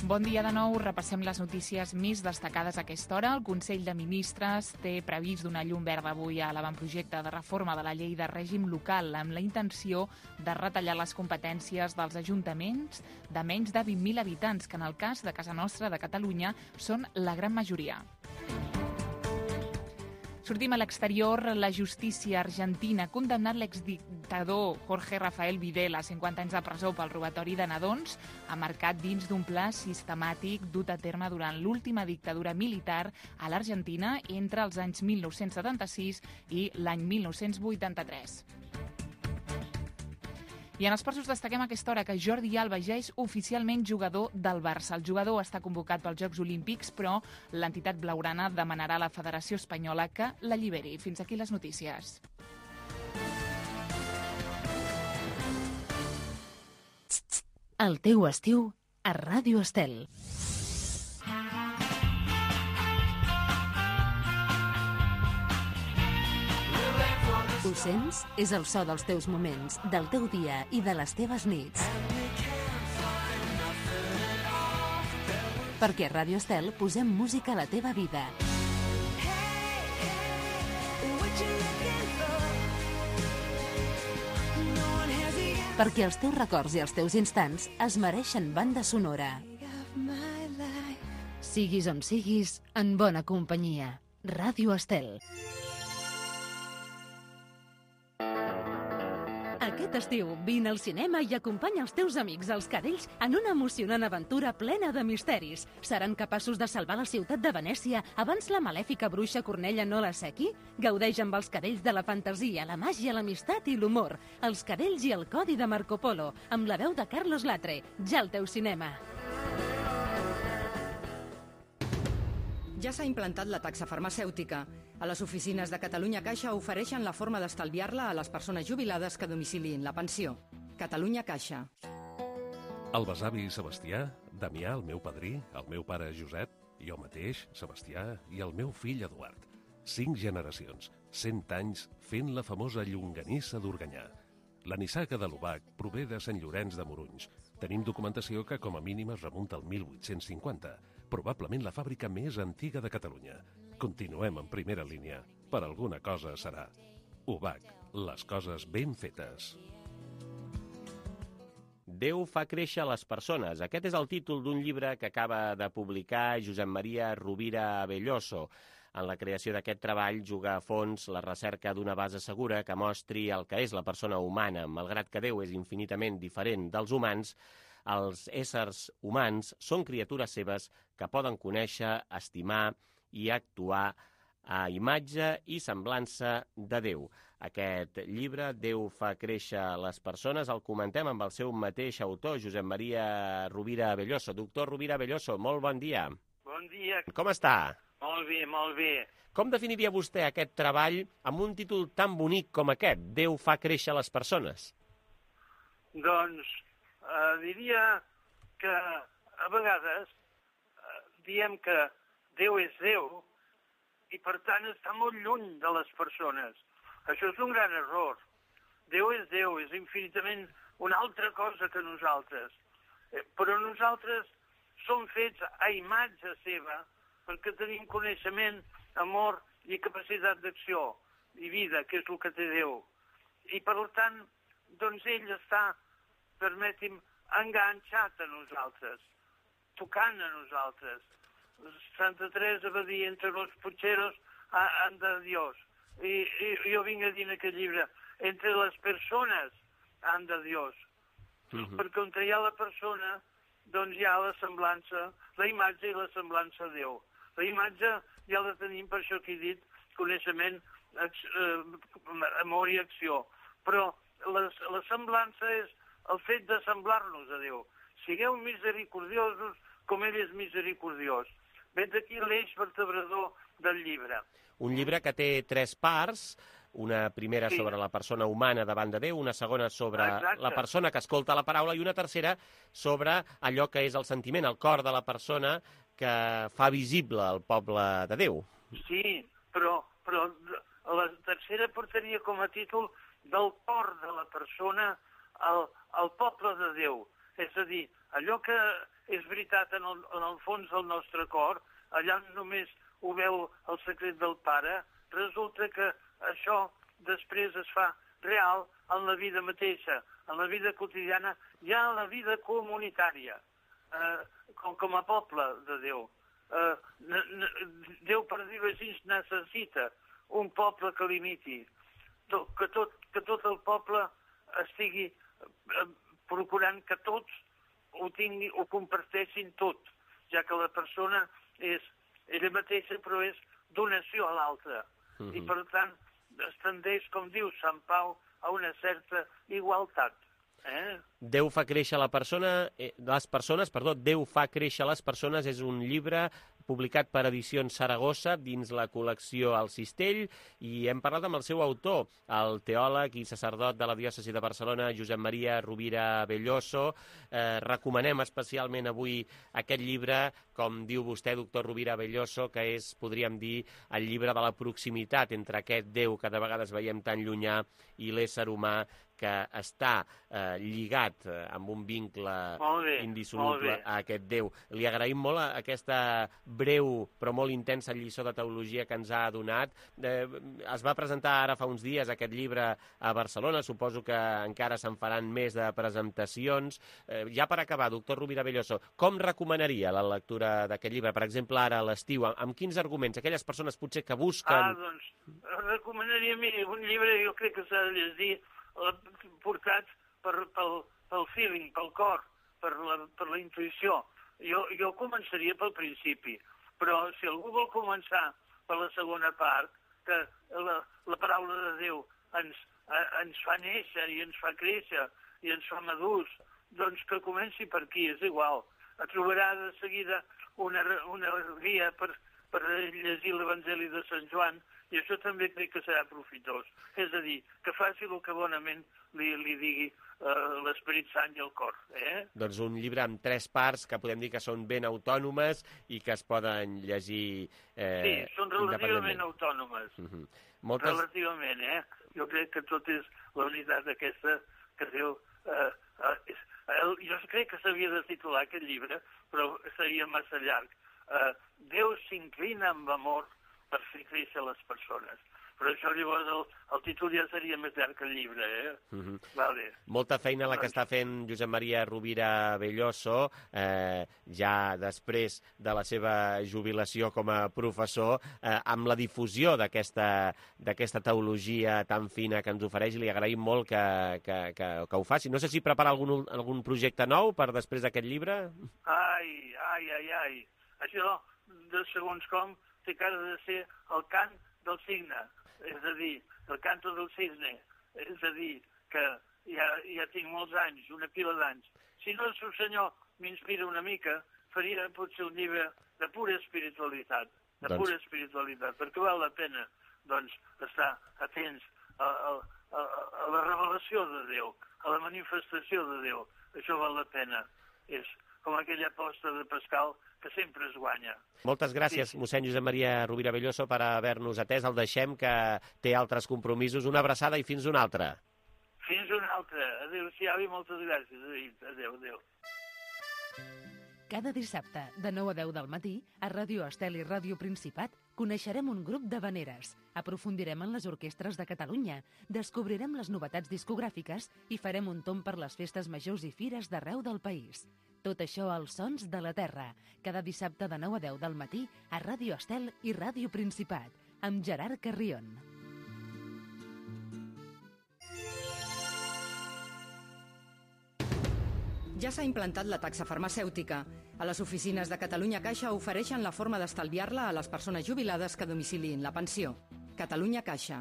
Bon dia de nou. Repassem les notícies més destacades a aquesta hora. El Consell de Ministres té previst donar llum verda avui a l'avantprojecte de reforma de la llei de règim local amb la intenció de retallar les competències dels ajuntaments de menys de vint mil habitants, que en el cas de casa nostra de Catalunya són la gran majoria. Sortim a l'exterior. La justícia argentina ha condemnat l'exdictador Jorge Rafael Videla a cinquanta anys de presó pel robatori de nadons, emmarcat dins d'un pla sistemàtic dut a terme durant l'última dictadura militar a l'Argentina entre els anys mil nou-cents setanta-sis i l'any mil nou-cents vuitanta-tres. I en esports us destaquem a aquesta hora que Jordi Alba ja és oficialment jugador del Barça. El jugador està convocat pels Jocs Olímpics, però l'entitat blaugrana demanarà a la Federació Espanyola que l'alliberi. Fins aquí les notícies. El teu estiu a Ràdio Estel. Ho sents? És el so dels teus moments, del teu dia i de les teves nits. Perquè a Ràdio Estel posem música a la teva vida. Perquè els teus records i els teus instants es mereixen banda sonora. Siguis on siguis, en bona companyia. Ràdio Estel. Aquest estiu, vine al cinema i acompanya els teus amics, els cadells, en una emocionant aventura plena de misteris. Seran capaços de salvar la ciutat de Venècia abans la malèfica bruixa Cornella no la sequi? Gaudeix amb els cadells de la fantasia, la màgia, l'amistat i l'humor. Els cadells i el codi de Marco Polo, amb la veu de Carlos Latre. Ja al teu cinema. Ja s'ha implantat la taxa farmacèutica. A les oficines de Catalunya Caixa ofereixen la forma d'estalviar-la a les persones jubilades que domiciliïn la pensió. Catalunya Caixa. El besavi Sebastià, Damià, el meu padrí, el meu pare Josep, jo mateix, Sebastià, i el meu fill Eduard. Cinc generacions, cent anys, fent la famosa llonganissa d'Organyà. La nissaga de l'Obac prové de Sant Llorenç de Morunys. Tenim documentació que com a mínim es remunta al mil vuit-cents cinquanta, probablement la fàbrica més antiga de Catalunya. Continuem en primera línia. Per alguna cosa serà. Obac, les coses ben fetes. Déu fa créixer les persones. Aquest és el títol d'un llibre que acaba de publicar Josep Maria Rovira Belloso. En la creació d'aquest treball juga a fons la recerca d'una base segura que mostri el que és la persona humana. Malgrat que Déu és infinitament diferent dels humans, els éssers humans són criatures seves que poden conèixer, estimar i actuar a imatge i semblança de Déu. Aquest llibre, Déu fa créixer les persones, el comentem amb el seu mateix autor, Josep Maria Rovira Belloso. Doctor Rovira Belloso, molt bon dia. Bon dia. Com està? Molt bé, molt bé. Com definiria vostè aquest treball amb un títol tan bonic com aquest, Déu fa créixer les persones? Doncs eh, diria que a vegades eh, diem que Déu és Déu i per tant està molt lluny de les persones. Això és un gran error. Déu és Déu, és infinitament una altra cosa que nosaltres. Eh, però nosaltres som fets a imatge seva perquè tenim coneixement, amor i capacitat d'acció i vida, que és el que té Déu. I per tant, doncs ell està, permeti'm, enganxat a nosaltres, tocant a nosaltres. Santa Teresa va dir, entre los pucheros anda Dios. I, i jo vinc a dir en aquest llibre, entre les persones anda Dios. Uh-huh. Perquè on hi ha la persona, doncs hi ha la semblança, la imatge i la semblança a Déu. La imatge ja la tenim, per això que he dit, coneixement, eh, amor i acció. Però la, la semblança és el fet de semblar-nos a Déu. Sigueu misericordiosos com ell és misericordiós. Vet aquí l'eix vertebrador del llibre. Un llibre que té tres parts, una primera sí. sobre la persona humana davant de Déu, una segona sobre Exacte. la persona que escolta la paraula i una tercera sobre allò que és el sentiment, el cor de la persona que fa visible el poble de Déu. Sí, però, però la tercera portaria com a títol del cor de la persona al, al poble de Déu. És a dir, allò que és veritat en el, en el fons del nostre cor, allà només ho veu el secret del pare, resulta que això després es fa real en la vida mateixa, en la vida quotidiana, ja en la vida comunitària, eh, com, com a poble de Déu. Eh, ne, ne, Déu, per dir-ho així, necessita un poble que l'imiti, tot, que, tot, que tot el poble estigui eh, procurant que tots ho tingui, ho comparteixin tot, ja que la persona és ella mateixa, però és donació a l'altra. Uh-huh. I, per tant, es tendeix, com diu Sant Pau, a una certa igualtat. Eh? Déu fa créixer la persona, eh, les persones, perdó, Déu fa créixer les persones és un llibre publicat per Edicions Saragossa dins la col·lecció El Cistell, i hem parlat amb el seu autor, el teòleg i sacerdot de la diòcesi de Barcelona, Josep Maria Rovira Belloso. Eh, recomanem especialment avui aquest llibre, com diu vostè, doctor Rovira Belloso, que és, podríem dir, el llibre de la proximitat entre aquest Déu que de vegades veiem tan llunyà i l'ésser humà que està eh, lligat eh, amb un vincle molt bé, indissoluble molt bé. a aquest Déu. Li agraïm molt a, aquesta breu però molt intensa lliçó de teologia que ens ha donat. Eh, es va presentar ara fa uns dies aquest llibre a Barcelona, suposo que encara se'n faran més de presentacions. Eh, ja per acabar, doctor Rovira Belloso, com recomanaria la lectura d'aquest llibre? Per exemple, ara a l'estiu, amb, amb quins arguments? Aquelles persones potser que busquen... Ah, doncs, recomanaria un llibre, jo crec que s'ha de llegir, portats per, pel, pel feeling, pel cor, per la, per la intuïció. Jo, jo començaria pel principi, però si algú vol començar per la segona part, que la, la paraula de Déu ens, a, ens fa néixer i ens fa créixer i ens fa madurs, doncs que comenci per aquí, és igual. Trobarà de seguida una, una guia per, per llegir l'Evangeli de Sant Joan, i això també crec que serà profitós. És a dir, que faci el que bonament li, li digui uh, l'Esperit Sant i el cor. Eh? Doncs un llibre amb tres parts que podem dir que són ben autònomes i que es poden llegir eh, sí, són relativament autònomes. Uh-huh. Moltes... Relativament, eh? Jo crec que tot és la unitat aquesta que Déu... Uh, uh, és, uh, jo crec que s'havia de titular aquest llibre, però seria massa llarg. Uh, Déu s'inclina amb amor per fer créixer les persones. Però això llavors el, el títol ja seria més llarg que el llibre, eh? Uh-huh. Vale. Molta feina la que està fent Josep Maria Rovira Belloso, eh, ja després de la seva jubilació com a professor, eh, amb la difusió d'aquesta d'aquesta teologia tan fina que ens ofereix, i li agraïm molt que, que, que, que ho faci. No sé si prepara algun, algun projecte nou per després d'aquest llibre? Ai, ai, ai, ai. Això, de segons com, té cara de ser el cant del cigne, és a dir, el canto del cisne, és a dir, que ja, ja tinc molts anys, una pila d'anys. Si no, el seu senyor m'inspira una mica, faria potser un llibre de pura espiritualitat, de doncs... pura espiritualitat, perquè val la pena, doncs, estar atents a, a, a, a la revelació de Déu, a la manifestació de Déu. Això val la pena. És com aquella aposta de Pascal que sempre es guanya. Moltes gràcies, sí. mossèn Josep Maria Rovira Belloso, per haver-nos atès. El deixem, que té altres compromisos. Una abraçada i fins una altra. Fins una altra. Adéu-siau i moltes gràcies. Adéu, adéu. Cada dissabte, de nou a deu del matí, a Ràdio Estel i Ràdio Principat, coneixerem un grup de veneres, aprofundirem en les orquestres de Catalunya, descobrirem les novetats discogràfiques i farem un tomb per les festes majors i fires d'arreu del país. Tot això als Sons de la Terra, cada dissabte de nou a deu del matí a Ràdio Estel i Ràdio Principat, amb Gerard Carrion. Ja s'ha implantat la taxa farmacèutica. A les oficines de Catalunya Caixa ofereixen la forma d'estalviar-la a les persones jubilades que domiciliïn la pensió. Catalunya Caixa.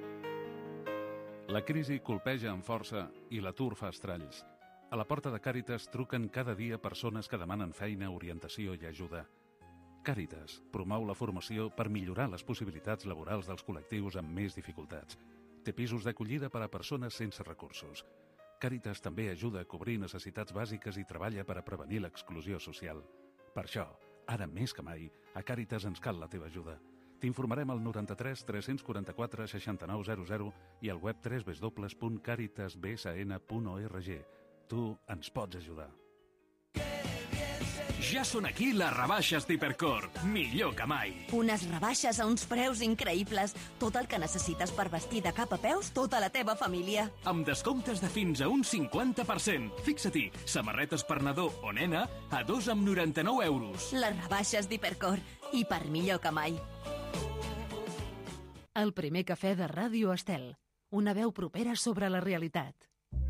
La crisi colpeja amb força i l'atur fa estralls. A la porta de Càritas truquen cada dia persones que demanen feina, orientació i ajuda. Càritas promou la formació per millorar les possibilitats laborals dels col·lectius amb més dificultats. Té pisos d'acollida per a persones sense recursos. Càritas també ajuda a cobrir necessitats bàsiques i treballa per a prevenir l'exclusió social. Per això, ara més que mai, a Càritas ens cal la teva ajuda. T'informarem al noranta-tres tres quaranta-quatre seixanta-nou zero zero i al web w w w punt caritas b s n punt org. Tu ens pots ajudar. Que bien se Ja són aquí les rebaixes d'Hipercor. Millor que mai. Unes rebaixes a uns preus increïbles. Tot el que necessites per vestir de cap a peus tota la teva família. Amb descomptes de fins a un cinquanta per cent. Fixa-t'hi, samarretes per nadó o nena a dos amb noranta-nou euros. Les rebaixes d'Hipercor. I per millor que mai. El primer cafè de Ràdio Estel. Una veu propera sobre la realitat.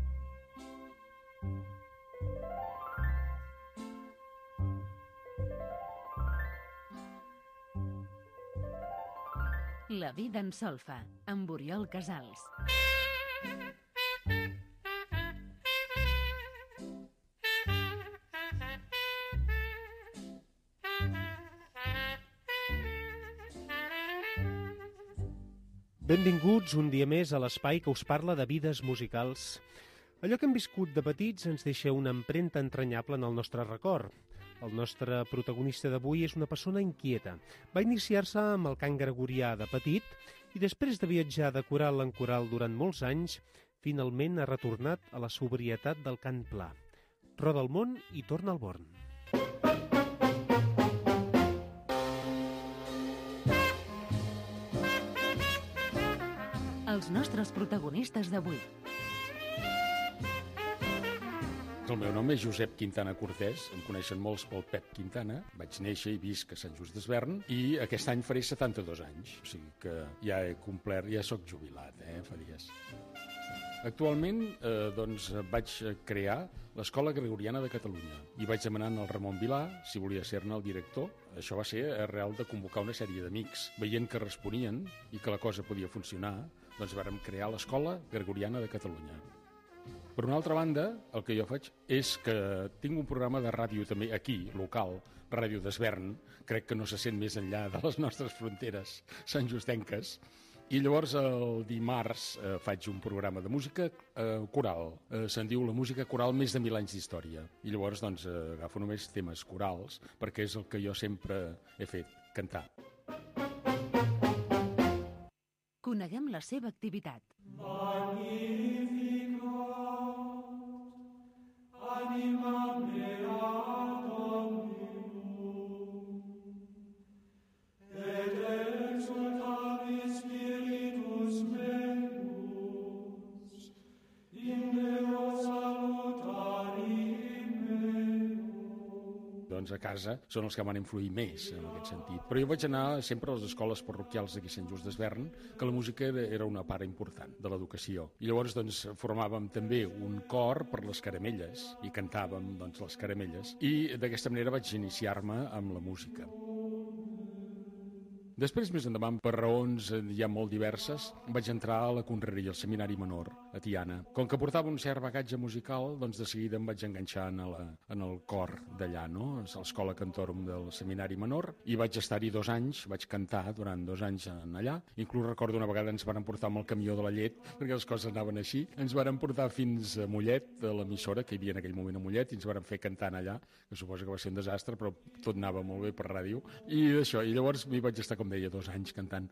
La vida en solfa, amb Oriol Casals. Benvinguts un dia més a l'espai que us parla de vides musicals. Allò que hem viscut de petits ens deixa una empremta entranyable en el nostre record. El nostre protagonista d'avui és una persona inquieta. Va iniciar-se amb el cant gregorià de petit i després de viatjar de coral en coral durant molts anys, finalment ha retornat a la sobrietat del cant pla. Roda el món i torna al Born. Els nostres protagonistes d'avui. El meu nom és Josep Quintana Cortés, em coneixen molts pel Pep Quintana, vaig néixer i visc a Sant Just Desvern i aquest any faré setanta-dos anys, o sigui que ja he complert, ja sóc jubilat, eh, fa dies. Actualment eh, doncs, vaig crear l'Escola Gregoriana de Catalunya i vaig demanar al Ramon Vilà si volia ser-ne el director. Això va ser arrel de convocar una sèrie d'amics. Veient que responien i que la cosa podia funcionar, doncs vàrem crear l'Escola Gregoriana de Catalunya. Per una altra banda, el que jo faig és que tinc un programa de ràdio també aquí, local, Ràdio Desvern, crec que no se sent més enllà de les nostres fronteres santjustenques, i llavors el dimarts eh, faig un programa de música eh, coral. Eh, se'n diu La música coral més de mil anys d'història. I llavors doncs, eh, agafo només temes corals, perquè és el que jo sempre he fet, cantar. Coneguem la seva activitat. Anima mea Dominum, et exultavi spiritus meus, in Deo salutari meus. Doncs a casa són els que van influir més en aquest sentit. Però jo vaig anar sempre a les escoles parroquials d'aquí Sant Just Desvern, que la música era una part important de l'educació. I llavors doncs, formàvem també un cor per les caramelles i cantàvem doncs, les caramelles. I d'aquesta manera vaig iniciar-me amb la música. Després, més endavant, per raons ja molt diverses, vaig entrar a la conreria, al seminari menor, a Tiana. Com que portava un cert bagatge musical, doncs de seguida em vaig enganxar en, la, en el cor d'allà, no? A l'escola cantorum del seminari menor, i vaig estar-hi dos anys, vaig cantar durant dos anys en allà. Inclús recordo una vegada ens van portar amb el camió de la llet, perquè les coses anaven així. Ens van portar fins a Mollet, a l'emissora, que hi havia en aquell moment a Mollet, i ens van fer cantant allà, que suposo que va ser un desastre, però tot anava molt bé per ràdio. I això, i llavors m'hi vaig estar, com deia, dos anys cantant.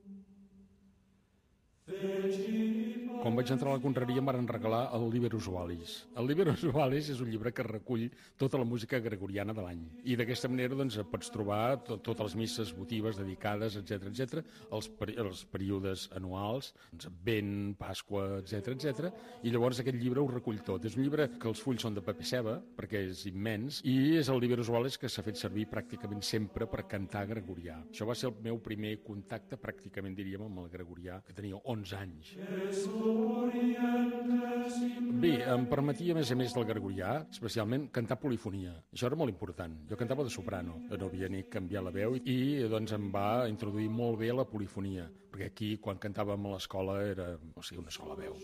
Quan vaig entrar a la conreria em van regalar el Liber Usualis. El Liber Usualis és un llibre que recull tota la música gregoriana de l'any. I d'aquesta manera doncs, pots trobar to totes les misses votives dedicades, etcètera, etcètera, els, peri els períodes anuals, doncs, Vent, Pasqua, etcètera, etcètera. I llavors aquest llibre ho recull tot. És un llibre que els fulls són de paper ceba, perquè és immens, i és el Liber Usualis que s'ha fet servir pràcticament sempre per cantar gregorià. Això va ser el meu primer contacte, pràcticament diríem, amb el gregorià, que tenia onze anys. Bé, em permetia, a més a més del gregorià, especialment cantar polifonia. Això era molt important. Jo cantava de soprano, no havia ni canviat la veu, i doncs em va introduir molt bé la polifonia, perquè aquí, quan cantàvem a l'escola, era, o sigui, una sola veu.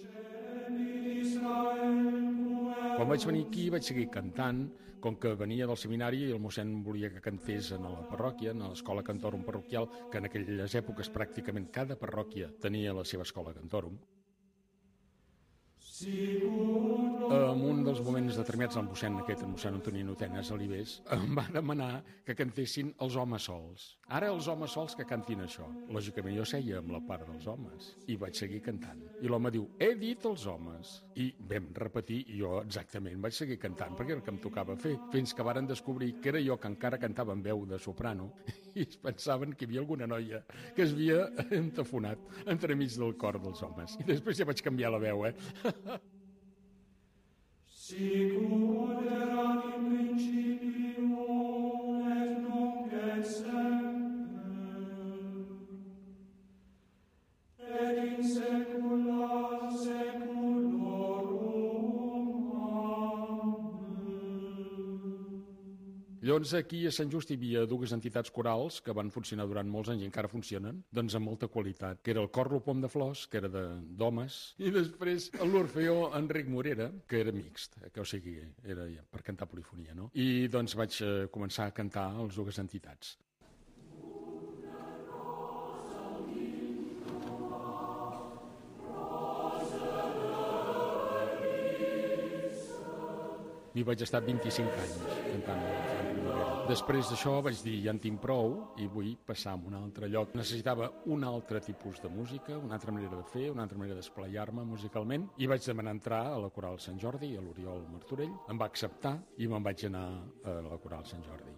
Quan vaig venir aquí vaig seguir cantant, com que venia del seminari i el mossèn volia que cantés a la parròquia, a l'escola cantorum parroquial, que en aquelles èpoques pràcticament cada parròquia tenia la seva escola cantorum. En un dels moments determinats, el mossèn aquest, el mossèn Antonino Tenes Alibés, em va demanar que cantessin els homes sols. Ara els homes sols que cantin això. Lògicament jo seia amb la part dels homes i vaig seguir cantant. I l'home diu, he dit els homes. I vam repetir i jo exactament vaig seguir cantant perquè era el que em tocava fer. Fins que varen descobrir que era jo que encara cantava en veu de soprano i es pensaven que hi havia alguna noia que es havia entafonat entremig del cor dels homes. I després ja vaig canviar la veu, eh? Sicut erat in principio et nunc et semper et in saecula saeculorum. Llavors aquí a Sant Just hi havia dues entitats corals que van funcionar durant molts anys i encara funcionen, doncs amb molta qualitat, que era el Cor Lopom de Flors, que era d'homes, i després l'Orfeó Enric Morera, que era mixt, que o sigui, era per cantar polifonia, no? I doncs vaig eh, començar a cantar a les dues entitats. I vaig estar vint-i-cinc anys cantant. Després d'això vaig dir, ja en tinc prou i vull passar a un altre lloc. Necessitava un altre tipus de música, una altra manera de fer, una altra manera d'esplayar-me musicalment, i vaig demanar entrar a la Coral Sant Jordi, a l'Oriol Martorell. Em va acceptar i me'n vaig anar a la Coral Sant Jordi.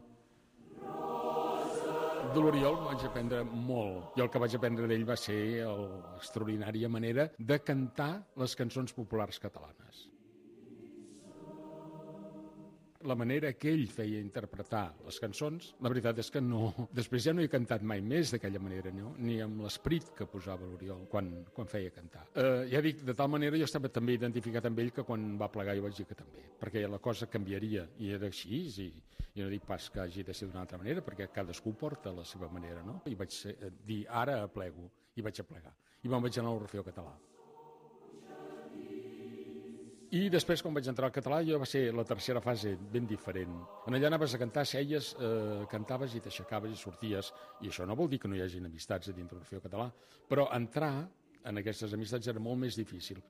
De l'Oriol vaig aprendre molt, i el que vaig aprendre d'ell va ser l'extraordinària manera de cantar les cançons populars catalanes. La manera que ell feia interpretar les cançons, la veritat és que no... Després ja no he cantat mai més d'aquella manera, no? Ni amb l'esperit que posava l'Oriol quan, quan feia cantar. Eh, ja dic, de tal manera jo estava també identificat amb ell que quan va plegar jo vaig dir que també, perquè la cosa canviaria, i era així, i, i no dic pas que hagi de ser d'una altra manera, perquè cadascú porta la seva manera, no? I vaig ser, dir, ara aplego, i vaig aplegar. I me'n vaig anar a l'Orfeó Català. I després, quan vaig entrar al català, jo va ser la tercera fase ben diferent. En allà anaves a cantar, seies, eh, cantaves i t'aixecaves i sorties. I això no vol dir que no hi hagi amistats a dintre l'Orfeó Català, però entrar en aquestes amistats era molt més difícil.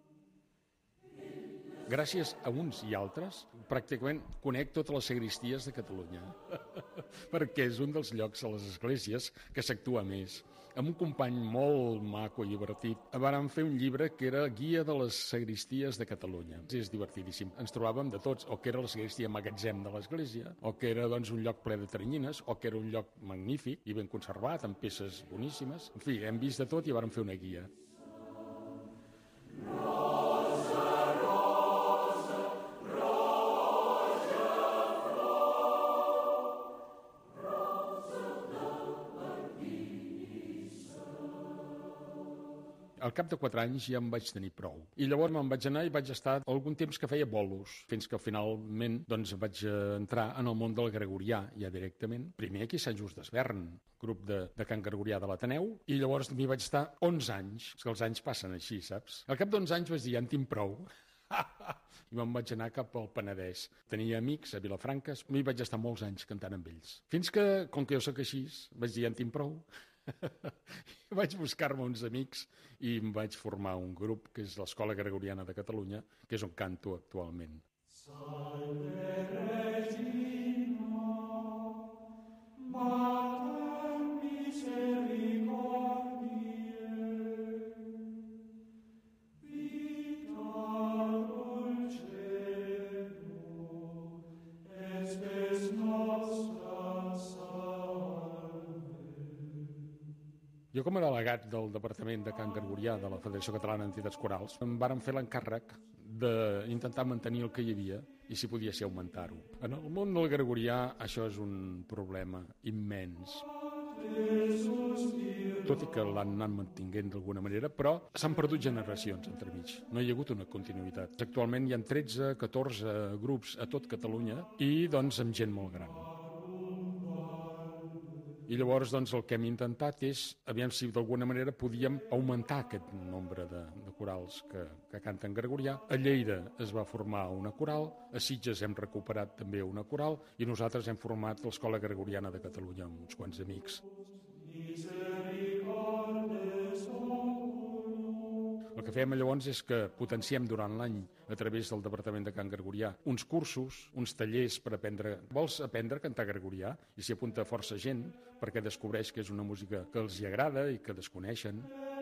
Gràcies a uns i altres, pràcticament conec totes les sagristies de Catalunya, perquè és un dels llocs a les esglésies que s'actua més. Amb un company molt maco i divertit, vàrem fer un llibre que era Guia de les sagristies de Catalunya. És divertidíssim. Ens trobàvem de tots, o que era la sagristia magatzem de l'església, o que era doncs, un lloc ple de teranyines, o que era un lloc magnífic i ben conservat, amb peces boníssimes. En fi, hem vist de tot i vàrem fer una guia. Al cap de quatre anys ja em vaig tenir prou. I llavors me'n vaig anar i vaig estar algun temps que feia bolos, fins que finalment doncs, vaig entrar en el món del gregorià, ja directament. Primer aquí a Sant Just d'Esvern, grup de, de Cant Gregorià de l'Ateneu, i llavors m'hi vaig estar onze anys, és que els anys passen així, saps? Al cap d'onze anys vaig dir, ja en tinc prou. I me'n vaig anar cap al Penedès. Tenia amics a Vilafranca, m'hi vaig estar molts anys cantant amb ells. Fins que, com que jo soc així, vaig dir, ja en tinc prou. Vaig buscar-me uns amics i em vaig formar un grup que és l'Escola Gregoriana de Catalunya, que és on canto actualment. Salve Regina, Mater misericordiae, vita dulcedo, espes nostra salve. Jo, com a delegat del Departament de Cant Gregorià de la Federació Catalana d'Entitats Corals, em varen fer l'encàrrec d'intentar mantenir el que hi havia i, si podia ser, augmentar-ho. En el món del gregorià això és un problema immens. Tot i que l'han anat mantinguent d'alguna manera, però s'han perdut generacions entremig. No hi ha hagut una continuïtat. Actualment hi ha tretze, catorze grups a tot Catalunya i, doncs, amb gent molt gran. I llavors doncs, el que hem intentat és, aviam si d'alguna manera podíem augmentar aquest nombre de, de corals que, que canten gregorià. A Lleida es va formar una coral, a Sitges hem recuperat també una coral i nosaltres hem format l'Escola Gregoriana de Catalunya amb uns quants amics. El que fèiem llavors és que potenciem durant l'any, a través del Departament de Cant Gregorià, uns cursos, uns tallers per aprendre... Vols aprendre a cantar gregorià? I s'hi apunta força gent, perquè descobreix que és una música que els hi agrada i que desconeixen.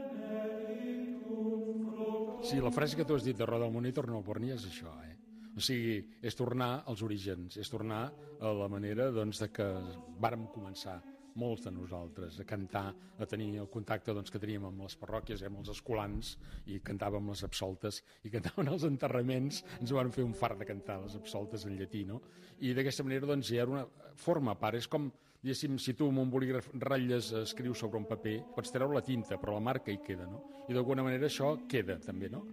Sí, la frase que tu has dit de Roda al Monitor no el Borni és això, eh? O sigui, és tornar als orígens, és tornar a la manera doncs, de que vàrem començar molts de nosaltres a cantar, a tenir el contacte doncs, que teníem amb les parròquies, amb els escolans, i cantàvem les absoltes, i cantaven els enterraments, ens van fer un fart de cantar les absoltes en llatí, no? I d'aquesta manera doncs, ja era una forma part, és com, diguéssim, si tu amb un bolígraf ratlles, escrius sobre un paper, pots treure la tinta, però la marca hi queda, no? I d'alguna manera això queda també, no?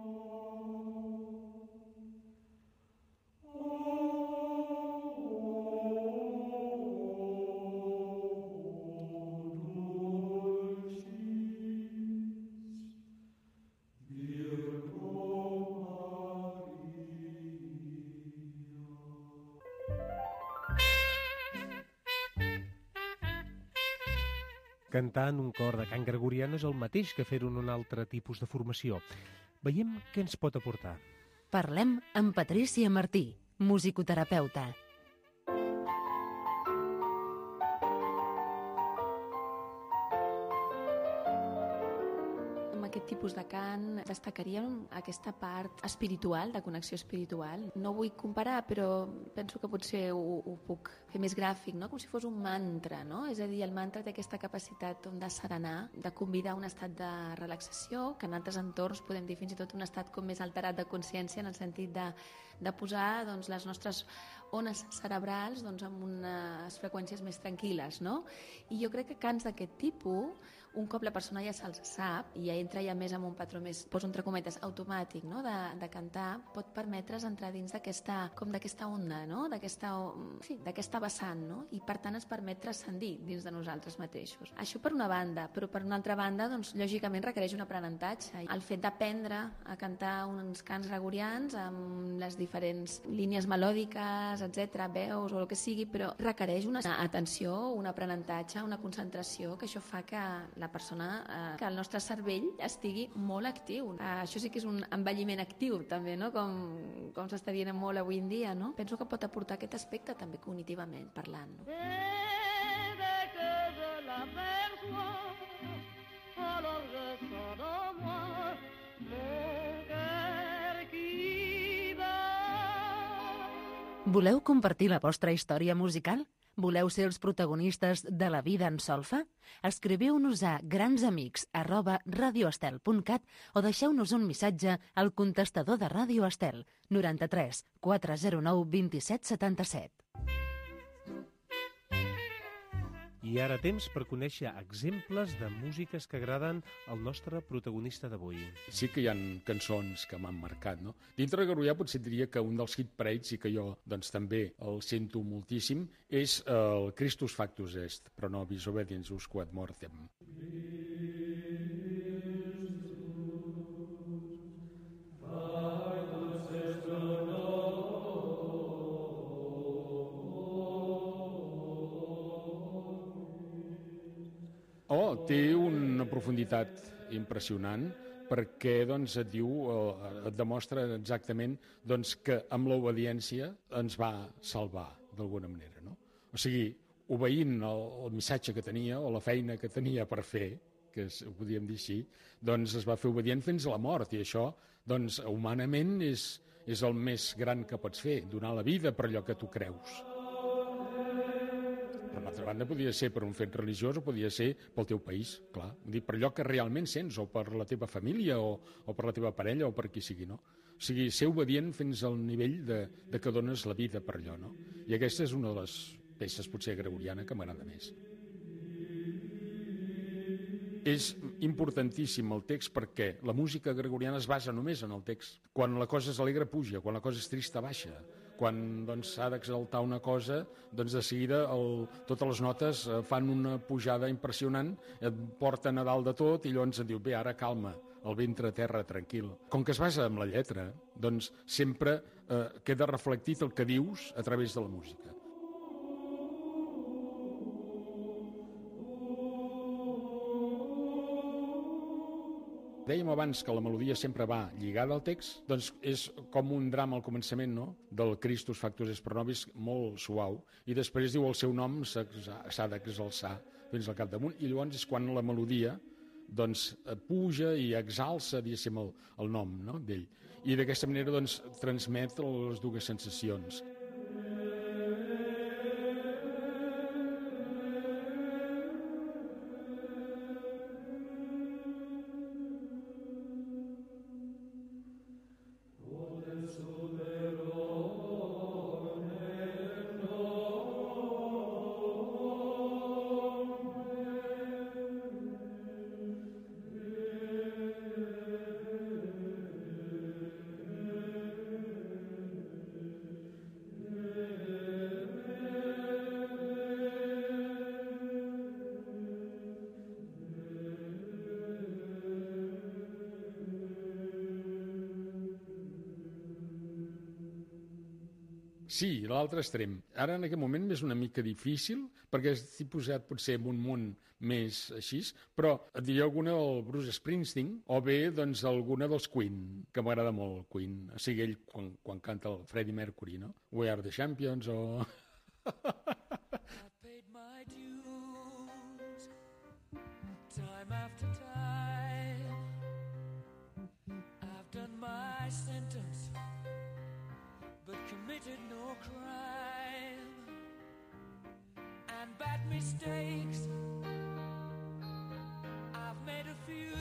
Cantar en un cor de cant gregorià no és el mateix que fer-ho en un altre tipus de formació. Veiem què ens pot aportar. Parlem amb Patrícia Martí, musicoterapeuta. Aquest tipus de cant destacaríem aquesta part espiritual, de connexió espiritual. No vull comparar, però penso que potser ho, ho puc fer més gràfic, no? Com si fos un mantra, no? És a dir, el mantra té aquesta capacitat de serenar, de convidar a un estat de relaxació, que en altres entorns podem dir fins i tot un estat com més alterat de consciència, en el sentit de, de posar doncs, les nostres ones cerebrals doncs, amb unes freqüències més tranquil·les, no? I jo crec que cants d'aquest tipus, un cop la persona ja se'ls sap i ja entra ja més en un patró més, poso entre cometes, automàtic, no? de, de cantar, pot permetre's entrar dins d'aquesta, com d'aquesta onda, no? D'aquesta, sí, d'aquesta vessant, no? I per tant ens permet transcendir dins de nosaltres mateixos. Això per una banda, però per una altra banda, doncs, lògicament requereix un aprenentatge. El fet d'aprendre a cantar uns cants gregorians amb les diferents línies melòdiques, etcètera, veus o el que sigui, però requereix una atenció, un aprenentatge, una concentració, que això fa que la persona, eh, que el nostre cervell estigui molt actiu. Eh, això sí que és un envelliment actiu, també, no? Com, com s'està dient molt avui en dia, no? Penso que pot aportar aquest aspecte també cognitivament parlant, no? Voleu compartir la vostra història musical? Voleu ser els protagonistes de la vida en solfa? Escriviu-nos a gransamics arroba radioestel punt cat o deixeu-nos un missatge al contestador de Ràdio Estel noranta-tres quatre zero nou vint-i-set setanta-set. I ara temps per conèixer exemples de músiques que agraden al nostre protagonista d'avui. Sí que hi ha cançons que m'han marcat, no? Dintre de Gregorià potser diria que un dels hit parades i que jo doncs, també el sento moltíssim és el Christus Factus Est, pro nobis obediens usque ad mortem. Oh, té una profunditat impressionant perquè doncs, et diu, et demostra exactament doncs, que amb l'obediència ens va salvar d'alguna manera. No? O sigui, obeint el, el missatge que tenia o la feina que tenia per fer, que ho podíem dir així, doncs es va fer obedient fins a la mort i això doncs, humanament és, és el més gran que pots fer, donar la vida per allò que tu creus. Per l'altra banda, podia ser per un fet religiós o podia ser pel teu país, clar. Dir, per allò que realment sents, o per la teva família, o, o per la teva parella, o per qui sigui, no? O sigui, ser obedient fins al nivell de, de que dones la vida per allò, no? I aquesta és una de les peces, potser, gregoriana que m'agrada més. És importantíssim el text perquè la música gregoriana es basa només en el text. Quan la cosa és alegre puja, quan la cosa és trista baixa. Quan doncs, s'ha d'exaltar una cosa, doncs de seguida el, totes les notes fan una pujada impressionant, et porten a dalt de tot i llavors et diu, bé, ara calma, el ventre a terra tranquil. Com que es basa en la lletra, doncs sempre eh, queda reflectit el que dius a través de la música. Dèiem abans que la melodia sempre va lligada al text, doncs és com un drama al començament, no?, del Christus Factus est pro nobis, molt suau, i després diu el seu nom s'ha d'exalçar fins al capdamunt, i llavors és quan la melodia doncs puja i exalça, diguéssim, el, el nom, no?, d'ell. I d'aquesta manera doncs transmet les dues sensacions. Sí, l'altre extrem. Ara en aquest moment és una mica difícil, perquè estic posat potser en un món més així, però et diria alguna del Bruce Springsteen, o bé doncs alguna dels Queen, que m'agrada molt, Queen. O sigui, ell quan, quan canta el Freddie Mercury, no? We Are the Champions, o... I paid my dues, time after time. I've done my sentence, but committed no crime, and bad mistakes I've made a few.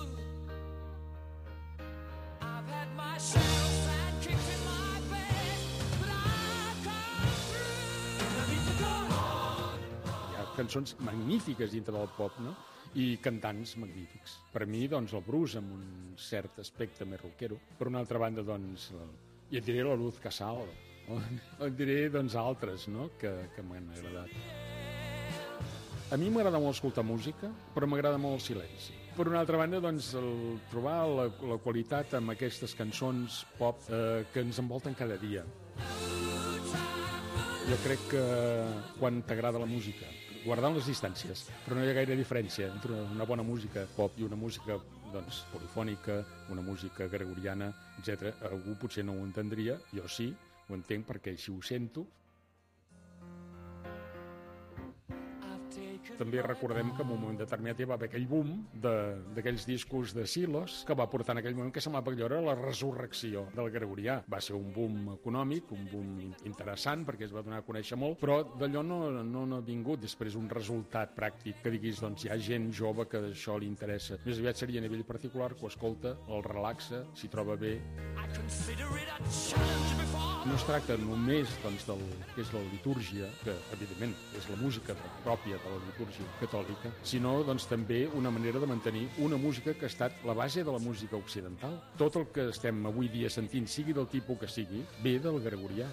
I've had my share of bad kicks in my bed, but I've come through. I need to go on. Hi ha cançons magnífiques dintre del pop, no?, i cantants magnífics. Per mi, doncs, el Bruce, amb un cert aspecte més rockero. Per una altra banda, doncs, el... i et diré la Luz Casal, o et diré doncs altres, no?, que, que m'han agradat. A mi m'agrada molt escoltar música, però m'agrada molt el silenci. Per una altra banda, doncs, el trobar la, la qualitat amb aquestes cançons pop eh, que ens envolten cada dia. Jo crec que quan t'agrada la música, guardant les distàncies, però no hi ha gaire diferència entre una bona música pop i una música doncs, polifònica, una música gregoriana, etcètera. Algú potser no ho entendria, jo sí, ho entenc perquè així ho sento. També recordem que en un moment determinat hi va haver aquell boom d'aquells discos de Silos que va portar en aquell moment que semblava que allò era la resurrecció del gregorià. Va ser un boom econòmic, un boom interessant perquè es va donar a conèixer molt, però d'allò no no n'ha vingut després un resultat pràctic que diguis, doncs hi ha gent jove que això li interessa. Més aviat seria a nivell particular que ho escolta, el relaxa, s'hi troba bé. No es tracta només doncs, del que és la litúrgia, que evidentment és la música pròpia de la litúrgia catòlica, sinó doncs, també una manera de mantenir una música que ha estat la base de la música occidental. Tot el que estem avui dia sentint, sigui del tipus que sigui, ve del gregorià.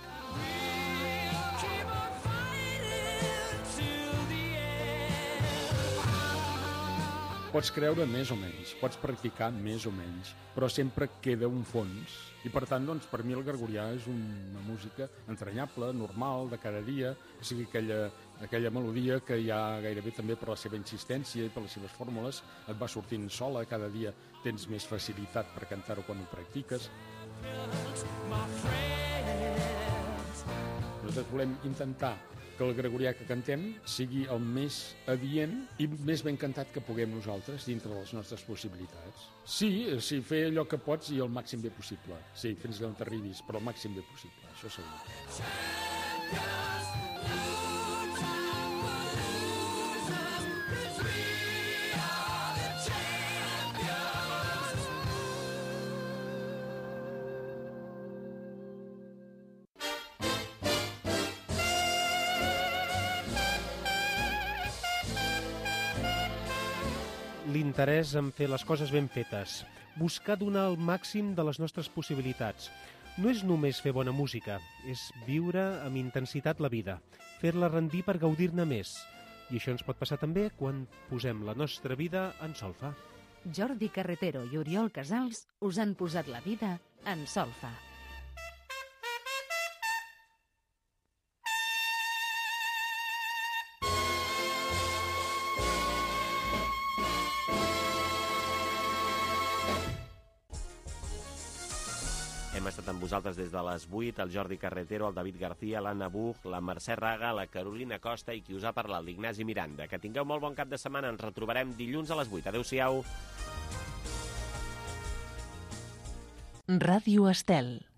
Pots creure més o menys, pots practicar més o menys, però sempre queda un fons. I per tant, doncs, per mi el gregorià és una música entranyable, normal, de cada dia, o sigui, aquella, aquella melodia que ja gairebé també per la seva insistència i per les seves fórmules et va sortint sola, cada dia tens més facilitat per cantar-ho quan ho practiques. Nosaltres volem intentar que el gregorià que cantem sigui el més adient i més ben cantat que puguem nosaltres dintre de les nostres possibilitats. Sí, sí, fer allò que pots i el màxim bé possible. Sí, fins on t'arribis, però el màxim bé possible, això segur. L'interès en fer les coses ben fetes, buscar donar el màxim de les nostres possibilitats. No és només fer bona música, és viure amb intensitat la vida, fer-la rendir per gaudir-ne més. I això ens pot passar també quan posem la nostra vida en solfa. Jordi Carretero i Oriol Casals us han posat la vida en solfa. vosaltres des de les vuit, el Jordi Carretero, el David García, l'Anna Buch, la Mercè Raga, la Carolina Costa i qui us ha parlat, l'Ignasi Miranda. Que tingueu molt bon cap de setmana. Ens retrobarem dilluns a les vuit. Adéu-siau. Ràdio Estel.